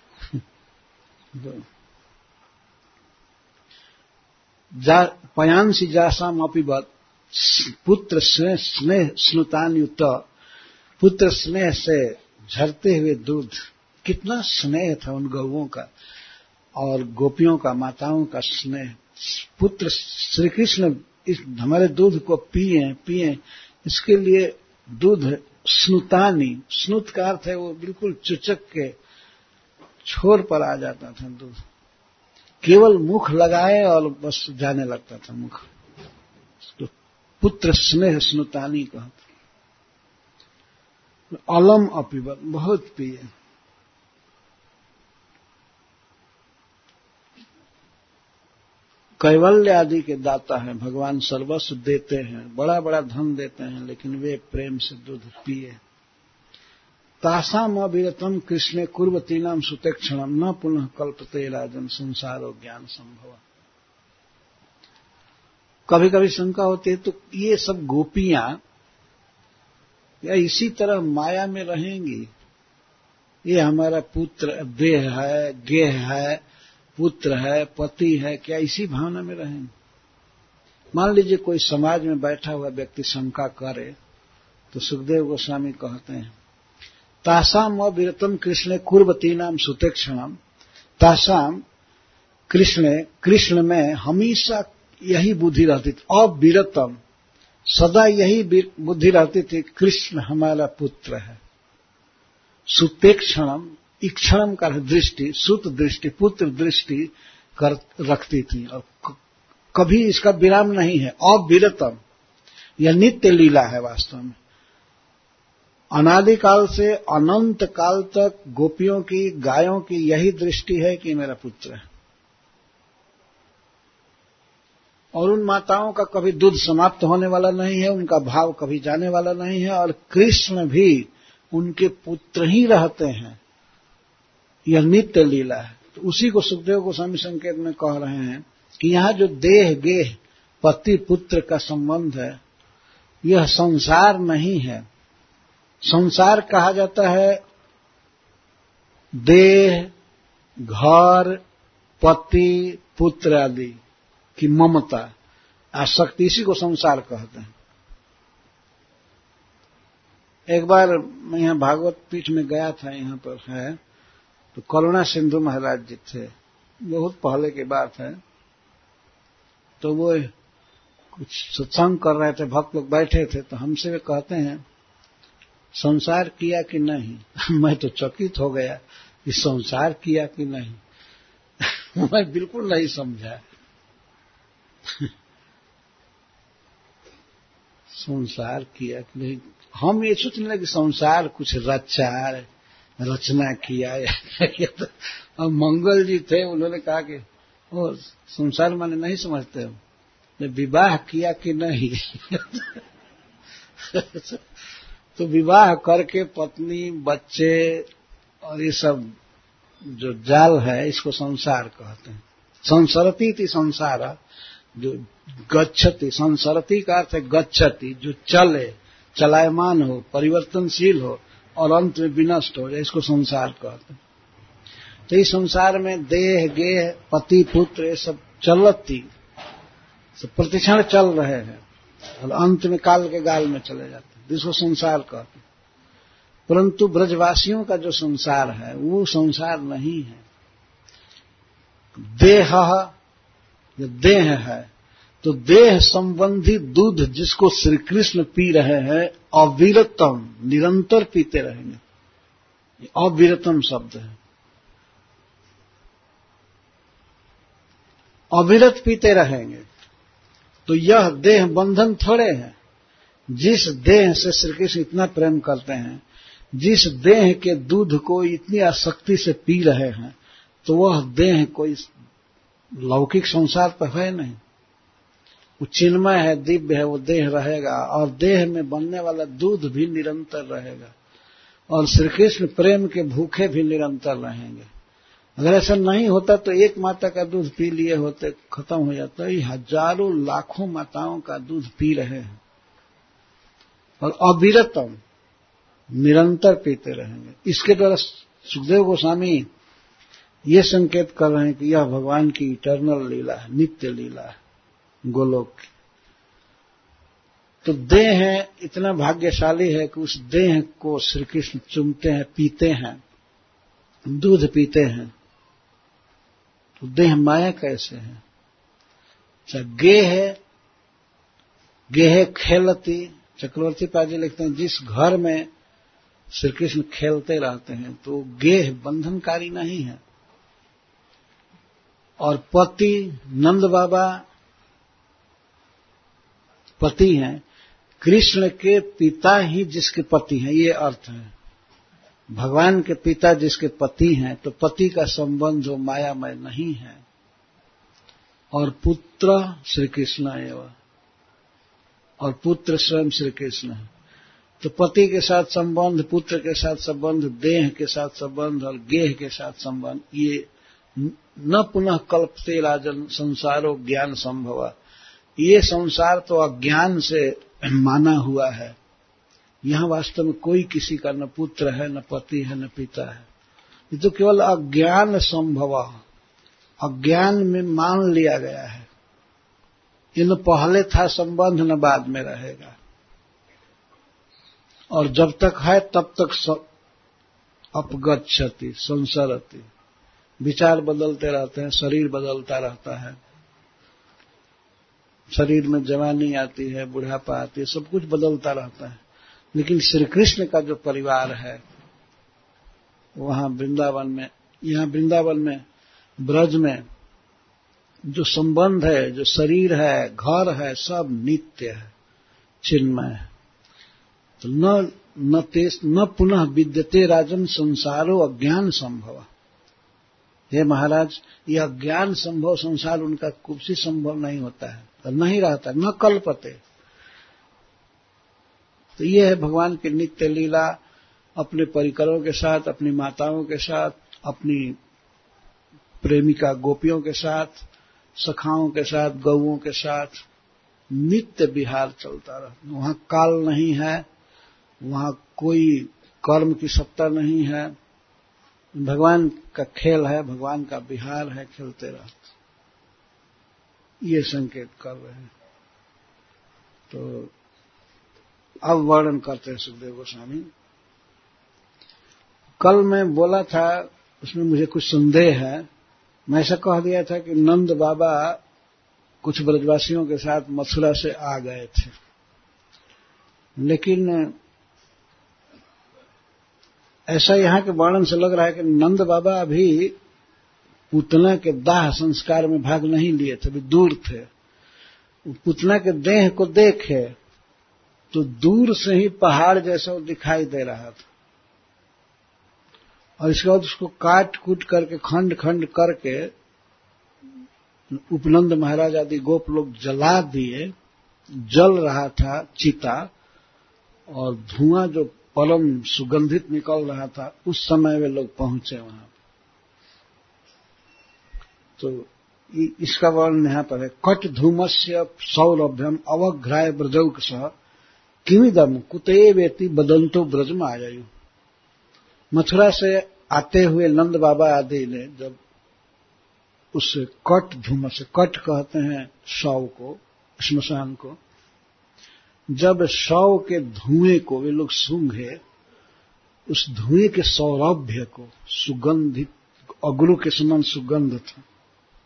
जा पयांसी जासाम अपिबत पुत्र स्नेह स्नेह स्नुतान युक्त। पुत्र स्नेह से झरते हुए दूध, कितना स्नेह था उन गौओं का और गोपियों का, माताओं का स्नेह। पुत्र श्री कृष्ण इस हमारे दूध को पिए पिए, इसके लिए दूध स्नुतानी, स्नुत का अर्थ है वो बिल्कुल चुचक के छोर पर आ जाता था दूध, केवल मुख लगाए और बस जाने लगता था मुख। तो पुत्र स्नेह स्नुतानी कहते। अलम अपिबत, बहुत पिए। कैवल्य आदि के दाता है भगवान, सर्वस्व देते हैं, बड़ा बड़ा धन देते हैं, लेकिन वे प्रेम से दूध पिए। तासाम अविरतम कृष्णे कुर्वतीनाम सुतेक्षणम न पुनः कल्पते राजन संसारो ज्ञान संभव। कभी कभी शंका होती है तो ये सब गोपियां या इसी तरह माया में रहेंगी, ये हमारा पुत्र देह है, गेह है, पुत्र है, पति है, क्या इसी भावना में रहेंगे? मान लीजिए कोई समाज में बैठा हुआ व्यक्ति शंका करे तो सुखदेव गोस्वामी कहते हैं तासाम अविरतम कृष्ण कुर्वती नाम सुतेक्षणम। तासाम कृष्ण, कृष्ण में हमेशा यही बुद्धि रहती थी, अविरतम सदा यही बुद्धि रहती थी, कृष्ण हमारा पुत्र है। सुतेक्षणम, इक्षणम का दृष्टि, सुत दृष्टि, पुत्र दृष्टि कर रखती थी और कभी इसका विराम नहीं है। अविरतम यह नित्य लीला है वास्तव में। अनादिकाल से अनंत काल तक गोपियों की, गायों की यही दृष्टि है कि मेरा पुत्र है, और उन माताओं का कभी दूध समाप्त होने वाला नहीं है, उनका भाव कभी जाने वाला नहीं है, और कृष्ण भी उनके पुत्र ही रहते हैं। यह नित्य लीला है। तो उसी को सुखदेव गोस्वामी संकेत में कह रहे हैं कि यहाँ जो देह गेह पति पुत्र का संबंध है, यह संसार नहीं है। संसार कहा जाता है देह, घर, पति, पुत्र आदि की ममता, आसक्ति, इसी को संसार कहते हैं। एक बार मैं यहाँ भागवत पीठ में गया था, यहाँ पर है, तो करुणा सिंधु महाराज जी थे, बहुत पहले की बात है। तो वो कुछ सत्संग कर रहे थे, भक्त लोग बैठे थे, तो हमसे वे कहते हैं संसार किया कि नहीं। मैं तो चकित हो गया कि संसार किया कि नहीं मैं बिल्कुल नहीं समझा संसार किया कि नहीं। हम ये सोचने लगे संसार कुछ रचा, रचना किया या तो अब मंगल जी थे, उन्होंने कहा कि ओ संसार माने नहीं समझते हो, विवाह किया कि नहीं तो विवाह करके पत्नी, बच्चे और ये सब जो जाल है, इसको संसार कहते हैं। संसरती थी संसार, जो गच्छति, संसरती का अर्थ है गच्छति, जो चले, चलायमान हो, परिवर्तनशील हो और अंत में विनष्ट हो जाए, इसको संसार कहते हैं। तो इस संसार में देह गेह पति पुत्र ये सब चलती, सब प्रतिक्षण चल रहे हैं और अंत में काल के गाल में चले जाते हैं, जिसको संसार कहते हैं। परंतु ब्रजवासियों का जो संसार है वो संसार नहीं है। देह जो देह है, तो देह संबंधी दूध जिसको श्री कृष्ण पी रहे हैं अविरतम, निरंतर पीते रहेंगे। अविरतम शब्द है, अविरत पीते रहेंगे। तो यह देह बंधन थोड़े है। जिस देह से श्री कृष्ण इतना प्रेम करते हैं, जिस देह के दूध को इतनी आसक्ति से पी रहे हैं, तो वह देह कोई लौकिक संसार पर है नहीं, वो चिन्मय है, दिव्य है, वो देह रहेगा और देह में बनने वाला दूध भी निरंतर रहेगा और श्री कृष्ण प्रेम के भूखे भी निरंतर रहेंगे। अगर ऐसा नहीं होता तो एक माता का दूध पी लिए होते, खत्म हो जाता। ये हजारों लाखों माताओं का दूध पी रहे हैं और अविरतम निरंतर पीते रहेंगे। इसके द्वारा सुखदेव गोस्वामी ये संकेत कर रहे हैं कि यह भगवान की इटर्नल लीला है, नित्य लीला है गोलोक की। तो देह इतना भाग्यशाली है कि उस देह को श्री कृष्ण चूमते हैं, पीते हैं, दूध पीते हैं। तो देह माया कैसे है? अच्छा, गेह गेह खेलती, चक्रवर्ती पाजी लिखते हैं जिस घर में श्री कृष्ण खेलते रहते हैं तो गेह बंधनकारी नहीं है। और पति नंद बाबा पति हैं, कृष्ण के पिता ही जिसके पति हैं, ये अर्थ है। भगवान के पिता जिसके पति हैं, तो पति का संबंध जो मायामय नहीं है। और पुत्र श्री कृष्ण एवं, और पुत्र स्वयं श्री कृष्ण है। तो पति के साथ संबंध, पुत्र के साथ संबंध, देह के साथ संबंध और गेह के साथ संबंध, ये न पुनः कल्पते राजन संसारो ज्ञान संभवा। ये संसार तो अज्ञान से माना हुआ है। यहाँ वास्तव में कोई किसी का न पुत्र है, न पति है, न पिता है। ये तो केवल अज्ञान संभव, अज्ञान में मान लिया गया है। ये न पहले था संबंध, न बाद में रहेगा। और जब तक है तब तक अपगच्छति संसरति, विचार बदलते रहते हैं, शरीर बदलता रहता है, शरीर में जवानी आती है, बुढ़ापा आती है, सब कुछ बदलता रहता है। लेकिन श्री कृष्ण का जो परिवार है वहां वृंदावन में, यहाँ वृंदावन में, ब्रज में जो संबंध है, जो शरीर है, घर है, सब नित्य है, चिन्मय है। तो न न तेज न पुनः विद्यते राजन संसारो अज्ञान संभव। हे महाराज, यह अज्ञान संभव संसार उनका कुछ संभव नहीं होता है और नहीं रहता, न कल्पते। तो ये है भगवान की नित्य लीला, अपने परिकरों के साथ, अपनी माताओं के साथ, अपनी प्रेमिका गोपियों के साथ, सखाओं के साथ, गौओं के साथ नित्य विहार चलता रहता। वहां काल नहीं है, वहां कोई कर्म की सत्ता नहीं है, भगवान का खेल है, भगवान का विहार है, खेलते रहते। ये संकेत कर रहे हैं। तो अब वर्णन करते हैं सुखदेव गोस्वामी। कल मैं बोला था, उसमें मुझे कुछ संदेह है। मैं ऐसा कह दिया था कि नंद बाबा कुछ ब्रजवासियों के साथ मथुरा से आ गए थे, लेकिन ऐसा यहाँ के वर्णन से लग रहा है कि नंद बाबा अभी पुतना के दाह संस्कार में भाग नहीं लिए थे, अभी दूर थे। पुतना के देह को देखे तो दूर से ही पहाड़ जैसा वो दिखाई दे रहा था, और इसके बाद उसको काट कूट करके खंड खंड करके उपनंद महाराज आदि गोप लोग जला दिए। जल रहा था चिता, और धुआं जो परम सुगंधित निकल रहा था, उस समय वे लोग पहुंचे वहां। तो इसका वर्णन यहाँ पर है। कट धूमस्य सौरभ्यम अवघ्राय ब्रजौक सह किमिदम कुते वेति बदंतो ब्रज में आयु। मथुरा से आते हुए नंद बाबा आदि ने जब उस कट धूम से, कट कहते हैं शव को, श्मशान को, जब शव के धुएं को वे लोग सूंघे, उस धुएं के सौरभ्य को, सुगंधित अगरू के समान सुगंध था,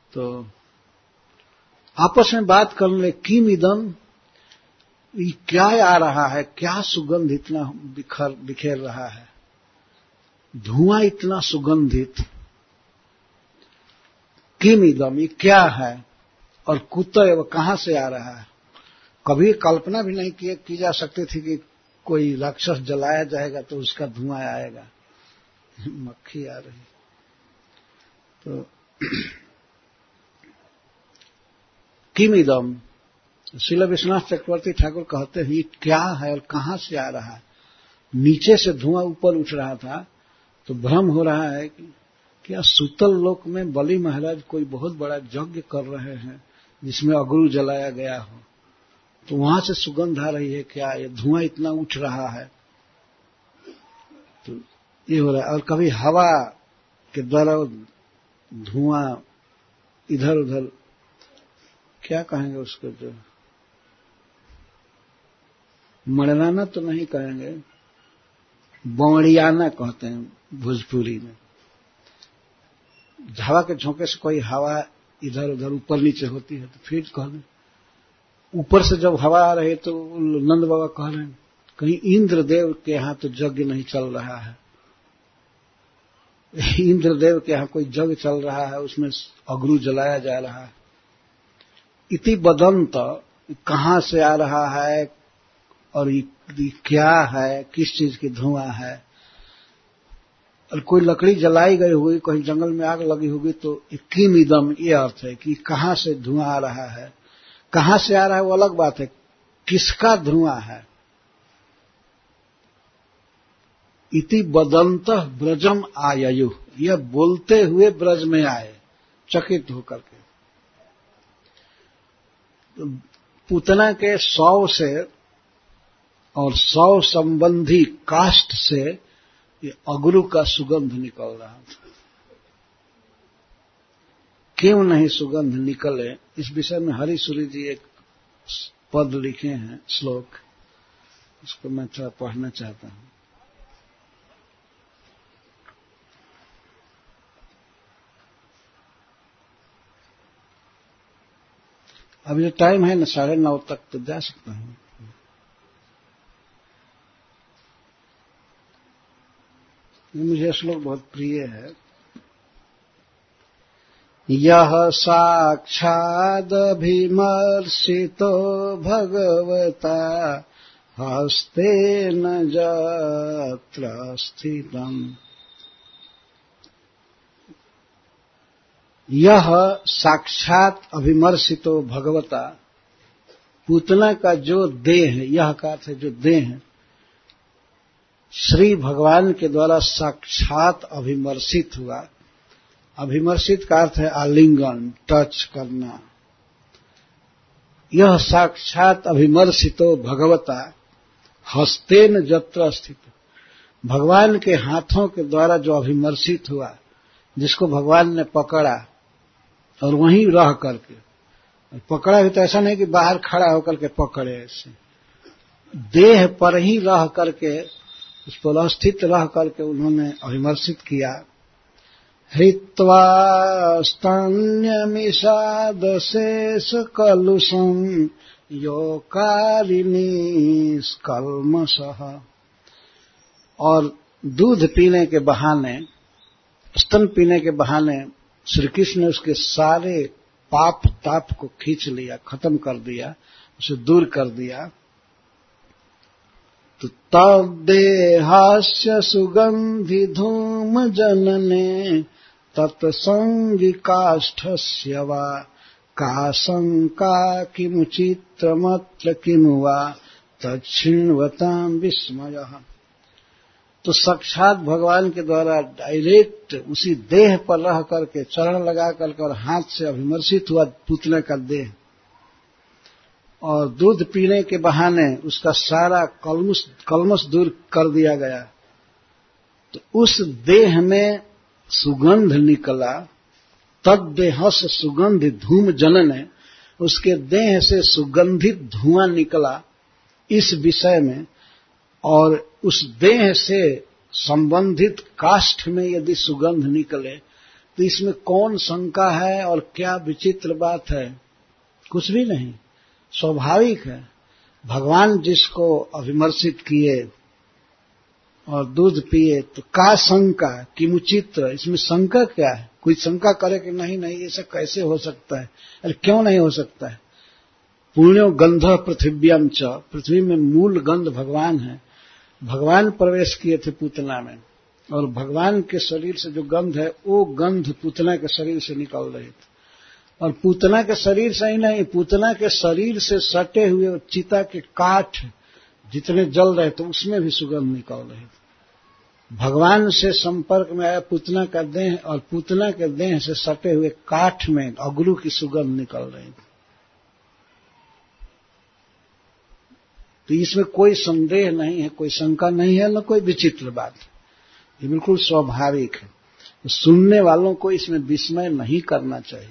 तो आपस में बात कर ले, किम इदम, ये क्या आ रहा है, क्या सुगंध इतना बिखर बिखेर रहा है, धुआं इतना सुगंधित, किम इदम, ये क्या है, और कुतः वो कहां से आ रहा है। कभी कल्पना भी नहीं की, की जा सकती थी कि कोई राक्षस जलाया जाएगा तो उसका धुआं आएगा। मक्खी आ रही। तो किम इदम, श्रील विश्वनाथ चक्रवर्ती ठाकुर कहते हैं ये क्या है और कहां से आ रहा है। नीचे से धुआं ऊपर उठ रहा था तो भ्रम हो रहा है कि क्या सुतल लोक में बलि महाराज कोई बहुत बड़ा यज्ञ कर रहे हैं जिसमें अगरू जलाया गया हो, तो वहां से सुगंध आ रही है क्या, ये धुआं इतना उठ रहा है। तो ये हो रहा है। और कभी हवा के द्वारा धुआं इधर उधर, क्या कहेंगे उसको, जो मड़नाना तो नहीं कहेंगे, बौड़ियाना कहते हैं भोजपुरी में। हवा के झोंके से कोई हवा इधर उधर ऊपर नीचे होती है तो फिर कह दें, ऊपर से जब हवा आ रही है तो नंद बाबा कह रहे हैं कहीं इंद्रदेव के यहां तो यज्ञ नहीं चल रहा है, इंद्रदेव के यहां कोई यज्ञ चल रहा है, उसमें अगरू जलाया जा रहा है। इति बदंत, कहां से आ रहा है और ये क्या है, किस चीज की धुआं है। और कोई लकड़ी जलाई गई होगी, कहीं जंगल में आग लगी होगी तो किम इदम, ये अर्थ है कि कहां से धुआं आ रहा है। कहां से आ रहा है वो अलग बात है, किसका धुआं है। इति बदंत ब्रजम आयु, यह बोलते हुए ब्रज में आए चकित होकर के। पूतना के सौ से और सौ संबंधी काष्ठ से ये अगरू का सुगंध निकल रहा था। क्यों नहीं सुगंध निकले, इस विषय में हरिसूरी जी एक पद लिखे हैं, श्लोक, उसको मैं थोड़ा पढ़ना चाहता हूं। अब ये टाइम है ना साढ़े नौ तक, तो जा सकता हूं। ये मुझे श्लोक बहुत प्रिय है। यह साक्षादभिमर्शितो भगवता हस्तेन यत्र स्थितम्। यह साक्षात अभिमर्शितो भगवता, पूतना का जो देह है, यह का अर्थ है जो देह है, श्री भगवान के द्वारा साक्षात अभिमर्शित हुआ। अभिमर्शित का अर्थ है आलिंगन, टच करना। यह साक्षात अभिमर्शितो भगवता हस्तेन जत्र स्थित, भगवान के हाथों के द्वारा जो अभिमर्शित हुआ, जिसको भगवान ने पकड़ा और वहीं रह करके पकड़ा भी, तो ऐसा नहीं कि बाहर खड़ा होकर के पकड़े, ऐसे देह पर ही रह करके, उस पर स्थित रह करके उन्होंने अभिमर्शित किया। हित्वा स्तन्यमिषाद शेष कलुषम योकारिणी स्कल्मषः, और दूध पीने के बहाने, स्तन पीने के बहाने श्री कृष्ण ने उसके सारे पाप ताप को खींच लिया, खत्म कर दिया, उसे दूर कर दिया। तो तद्देहस्य सुगंधि धूम जनने तत्संगी काष्ठस्य वा का शंका किमुचित्रमत्र किमु वा तच्छृण्वतां विस्मयः। तो साक्षात भगवान के द्वारा डायरेक्ट उसी देह पर रह करके, चरण लगा करके और हाथ से अभिमर्शित हुआ पुतले का देह, और दूध पीने के बहाने उसका सारा कलमुश कलमश दूर कर दिया गया। तो उस देह में सुगंध निकला, तद्देहस सुगंध धूम जनने, उसके देह से सुगंधित धुआं निकला इस विषय में। और उस देह से संबंधित काष्ठ में यदि सुगंध निकले तो इसमें कौन शंका है और क्या विचित्र बात है? कुछ भी नहीं, स्वाभाविक है। भगवान जिसको अभिमर्शित किए और दूध पिए तो का शंका किमुचित्र, इसमें शंका क्या है? कोई शंका करे कि नहीं नहीं ऐसा कैसे हो सकता है? अरे क्यों नहीं हो सकता है? पुण्यो गंध पृथिव्यम च, पृथ्वी में मूल गंध भगवान है। भगवान प्रवेश किए थे पूतना में, और भगवान के शरीर से जो गंध है वो गंध पूतना के शरीर से निकल रही थी। और पूतना के शरीर से ही नहीं, पूतना के शरीर से सटे हुए चिता के काठ जितने जल रहे थे उसमें भी सुगंध निकल रही थी। भगवान से संपर्क में आया पूतना का देह, और पूतना के देह से सटे हुए काठ में अगरू की सुगंध निकल रही थी। तो इसमें कोई संदेह नहीं है, कोई शंका नहीं है, न कोई विचित्र बात है, ये बिल्कुल स्वाभाविक है। तो सुनने वालों को इसमें विस्मय नहीं करना चाहिए।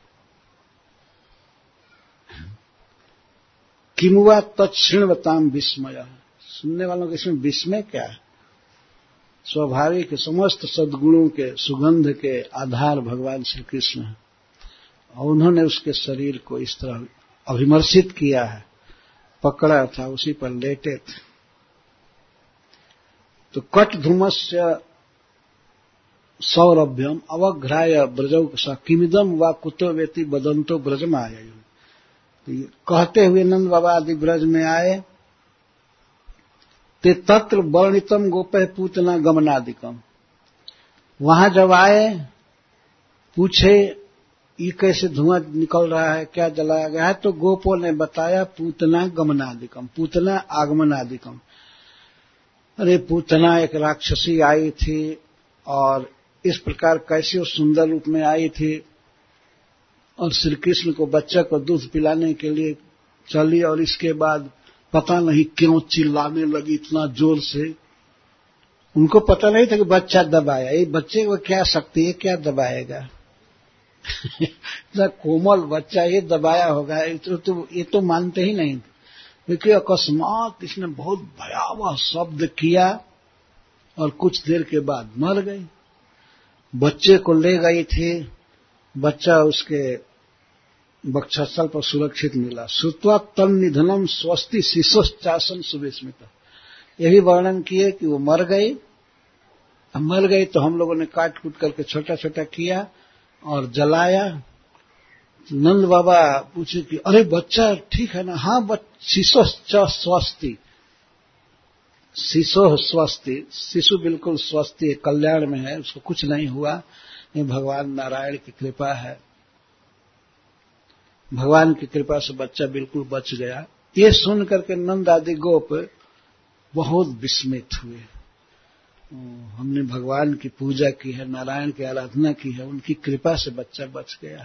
किमुवा तत्क्षिणवताम विस्मय, सुनने वालों को इसमें विस्मय क्या है? स्वाभाविक समस्त सद्गुणों के सुगंध के आधार भगवान श्री कृष्ण हैं, और उन्होंने उसके शरीर को इस तरह अभिमर्शित किया है, पकड़ा था, उसी पर लेटे थे। तो कट धूमस्य सौरभ्यम अवघ्राय ब्रजौ सा किमिदम वा कुतो वेति बदंतो ब्रजमाय। कहते हुए नंद बाबा आदि ब्रज में आए। ते तत्र वर्णितम गोपय पूतना गमनादिकम, वहां जब आए पूछे ये कैसे धुआं निकल रहा है, क्या जलाया गया है? तो गोपों ने बताया पूतना गमनादिकम, पूतना आगमनादिकम। अरे पूतना एक राक्षसी आई थी और इस प्रकार कैसे वो सुंदर रूप में आई थी, और श्री कृष्ण को बच्चा को दूध पिलाने के लिए चली, और इसके बाद पता नहीं क्यों चिल्लाने लगी इतना जोर से। उनको पता नहीं था कि बच्चा दबाया, ये बच्चे को क्या शक्ति है, क्या दबाएगा? इतना कोमल बच्चा ये दबाया होगा, तो, तो ये तो मानते ही नहीं, क्योंकि अकस्मात इसने बहुत भयावह शब्द किया और कुछ देर के बाद मर गई। बच्चे को ले गई थी, बच्चा उसके वक्षस्थल पर सुरक्षित मिला। श्रुत्वा तन निधनम स्वस्ति शिशोश्चासन सुविस्मित, यही वर्णन किए कि वो मर गई। मर गई तो हम लोगों ने काट कूट करके छोटा छोटा किया और जलाया। नंद बाबा पूछे कि अरे बच्चा ठीक है ना? हाँ, शिशोश्च स्वस्ति, शिशो स्वस्ति, शिशु बिल्कुल स्वस्ति कल्याण में है, उसको कुछ नहीं हुआ। ये भगवान नारायण की कृपा है, भगवान की कृपा से बच्चा बिल्कुल बच गया। ये सुन करके नंद आदि गोप बहुत विस्मित हुए। हमने भगवान की पूजा की है, नारायण की आराधना की है, उनकी कृपा से बच्चा बच गया।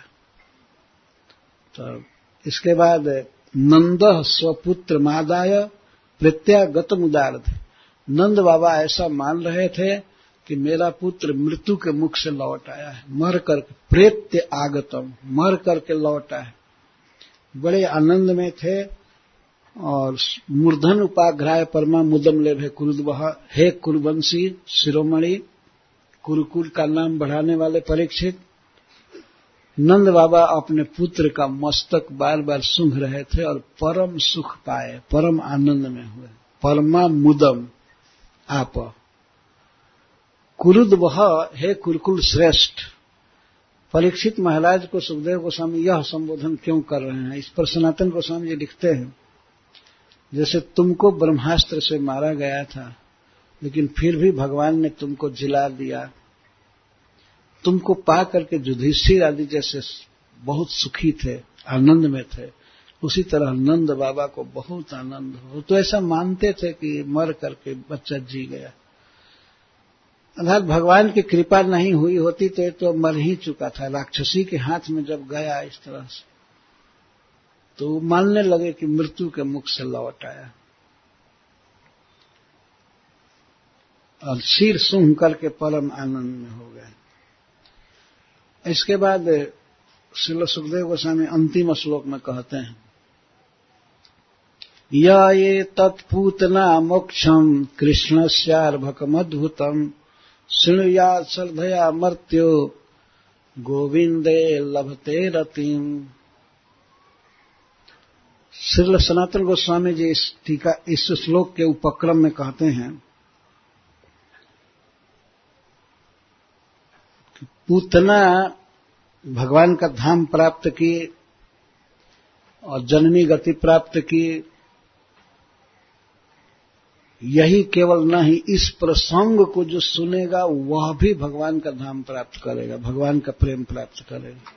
तो इसके बाद नंद स्वपुत्र मादाय प्रत्यागतम उदारथ, नंद बाबा ऐसा मान रहे थे कि मेरा पुत्र मृत्यु के मुख से लौट आया है, मर करके, प्रेत्य आगतम, मर करके लौटा है। बड़े आनंद में थे। और मूर्धन उपाघ्राय परमा मुदम लेभे कुरुद्वह, हे कुरुवंशी शिरोमणि, कुरुकुल का नाम बढ़ाने वाले परीक्षित, नंद बाबा अपने पुत्र का मस्तक बार बार सूंघ रहे थे और परम सुख पाए, परम आनंद में हुए। परमा मुदम आप, कुरुद्वह, हे कुरुकुल श्रेष्ठ। परीक्षित महाराज को सुखदेव गोस्वामी यह संबोधन क्यों कर रहे हैं, इस पर सनातन गोस्वामी जी लिखते हैं, जैसे तुमको ब्रह्मास्त्र से मारा गया था, लेकिन फिर भी भगवान ने तुमको जिला दिया, तुमको पा करके युधिष्ठिर आदि जैसे बहुत सुखी थे, आनंद में थे, उसी तरह नंद बाबा को बहुत आनंद हो। तो ऐसा मानते थे कि मर करके बच्चा जी गया। अर्थात भगवान की कृपा नहीं हुई होती तो ये तो मर ही चुका था। राक्षसी के हाथ में जब गया इस तरह से, तो मानने लगे कि मृत्यु के मुख से लौट आया, और सिर सूंघ करके परम आनंद में हो गए। इसके बाद श्रील सुखदेव गोस्वामी अंतिम श्लोक में कहते हैं, या ये तत्पूतना मोक्षम कृष्णस्यार्भकमद्भुतम शृणुयात् श्रद्धया मर्त्यो गोविंदे लभते रतिम। श्रील सनातन गोस्वामी जी इस टीका इस श्लोक के उपक्रम में कहते हैं कि पूतना भगवान का धाम प्राप्त की और जननी गति प्राप्त की, यही केवल नहीं, इस प्रसंग को जो सुनेगा वह भी भगवान का धाम प्राप्त करेगा, भगवान का प्रेम प्राप्त करेगा।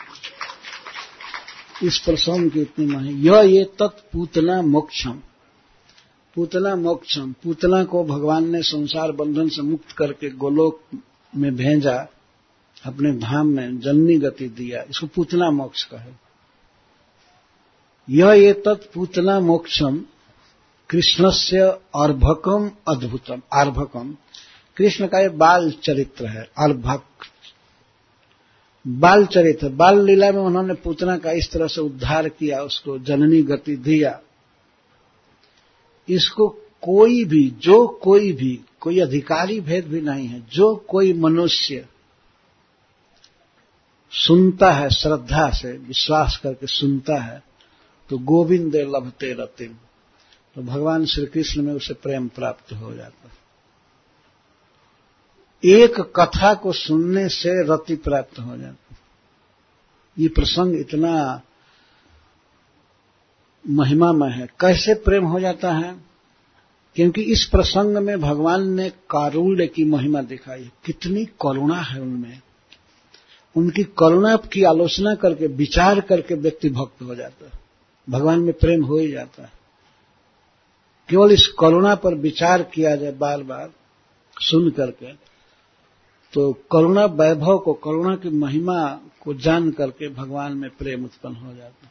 इस प्रसंग की इतनी मही यह ये तत्पूतना मोक्षम। पूतना मोक्षम, पूतना को भगवान ने संसार बंधन से मुक्त करके गोलोक में भेजा, अपने धाम में जननी गति दिया, इसको पूतना मोक्ष कहे। यह ये तत्पूतना मोक्षम कृष्णस्य अर्भकम अद्भुतम। अर्भकम कृष्ण का ये बाल चरित्र है। अर्भक बाल चरित्र, बाल लीला में उन्होंने पूतना का इस तरह से उद्धार किया, उसको जननी गति दिया। इसको कोई भी, जो कोई भी, कोई अधिकारी भेद भी नहीं है, जो कोई मनुष्य सुनता है, श्रद्धा से विश्वास करके सुनता है, तो गोविंदे लभते रतिम, तो भगवान श्री कृष्ण में उसे प्रेम प्राप्त हो जाता है। एक कथा को सुनने से रति प्राप्त हो जाती। ये प्रसंग इतना महिमामय है। कैसे प्रेम हो जाता है? क्योंकि इस प्रसंग में भगवान ने कारुण्य की महिमा दिखाई है। कितनी करुणा है उनमें। उनकी करुणा की आलोचना करके, विचार करके व्यक्ति भक्त हो जाता है, भगवान में प्रेम हो ही जाता है। केवल इस करुणा पर विचार किया जाए बार बार सुन करके, तो करुणा वैभव को, करुणा की महिमा को जान करके भगवान में प्रेम उत्पन्न हो जाता है।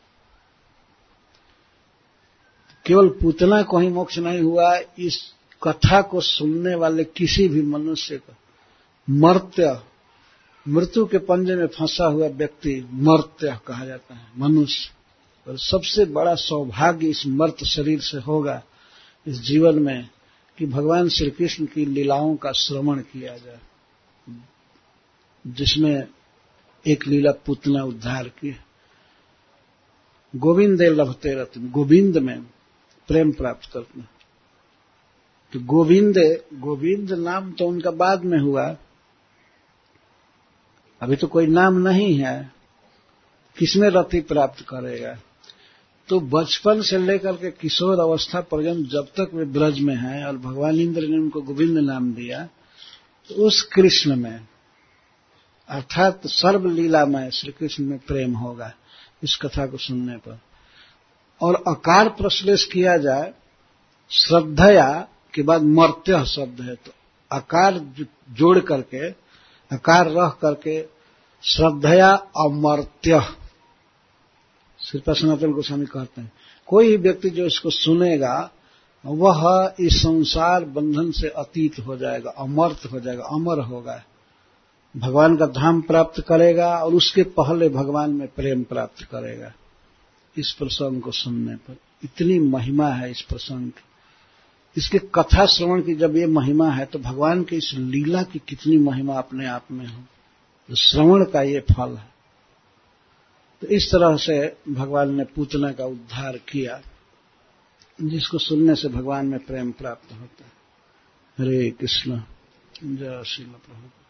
केवल पूतना को ही मोक्ष नहीं हुआ, इस कथा को सुनने वाले किसी भी मनुष्य को, मर्त्य, मृत्यु के पंजे में फंसा हुआ व्यक्ति मर्त्य कहा जाता है, मनुष्य। और सबसे बड़ा सौभाग्य इस मर्त्य शरीर से होगा इस जीवन में कि भगवान श्री कृष्ण की लीलाओं का श्रवण किया जाए, जिसमें एक लीला पूतना उद्धार की। गोविंदे लभते रतिम, गोविंद में प्रेम प्राप्त करना। तो गोविंदे, गोविंद नाम तो उनका बाद में हुआ, अभी तो कोई नाम नहीं है, किसमें रति प्राप्त करेगा? तो बचपन से लेकर के किशोर अवस्था पर्यंत जब तक वे ब्रज में हैं और भगवान इंद्र ने उनको गोविंद नाम दिया, तो उस कृष्ण में, अर्थात सर्वलीला में श्री कृष्ण में प्रेम होगा इस कथा को सुनने पर। और अकार प्रश्लेष किया जाए, श्रद्धया के बाद मर्त्य शब्द है, तो अकार जोड़ करके, अकार रह करके श्रद्धया अमर्त्य, श्रीपाद सनातन गोस्वामी कहते हैं, कोई भी व्यक्ति जो इसको सुनेगा वह इस संसार बंधन से अतीत हो जाएगा, अमर्त्य हो जाएगा, अमर होगा, भगवान का धाम प्राप्त करेगा और उसके पहले भगवान में प्रेम प्राप्त करेगा इस प्रसंग को सुनने पर। इतनी महिमा है इस प्रसंग की, इसके कथा श्रवण की जब ये महिमा है, तो भगवान की इस लीला की कितनी महिमा अपने आप में हो, तो श्रवण का ये फल है। तो इस तरह से भगवान ने पूतना का उद्धार किया, जिसको सुनने से भगवान में प्रेम प्राप्त होता है। हरे कृष्ण, जय श्रील प्रभुपाद।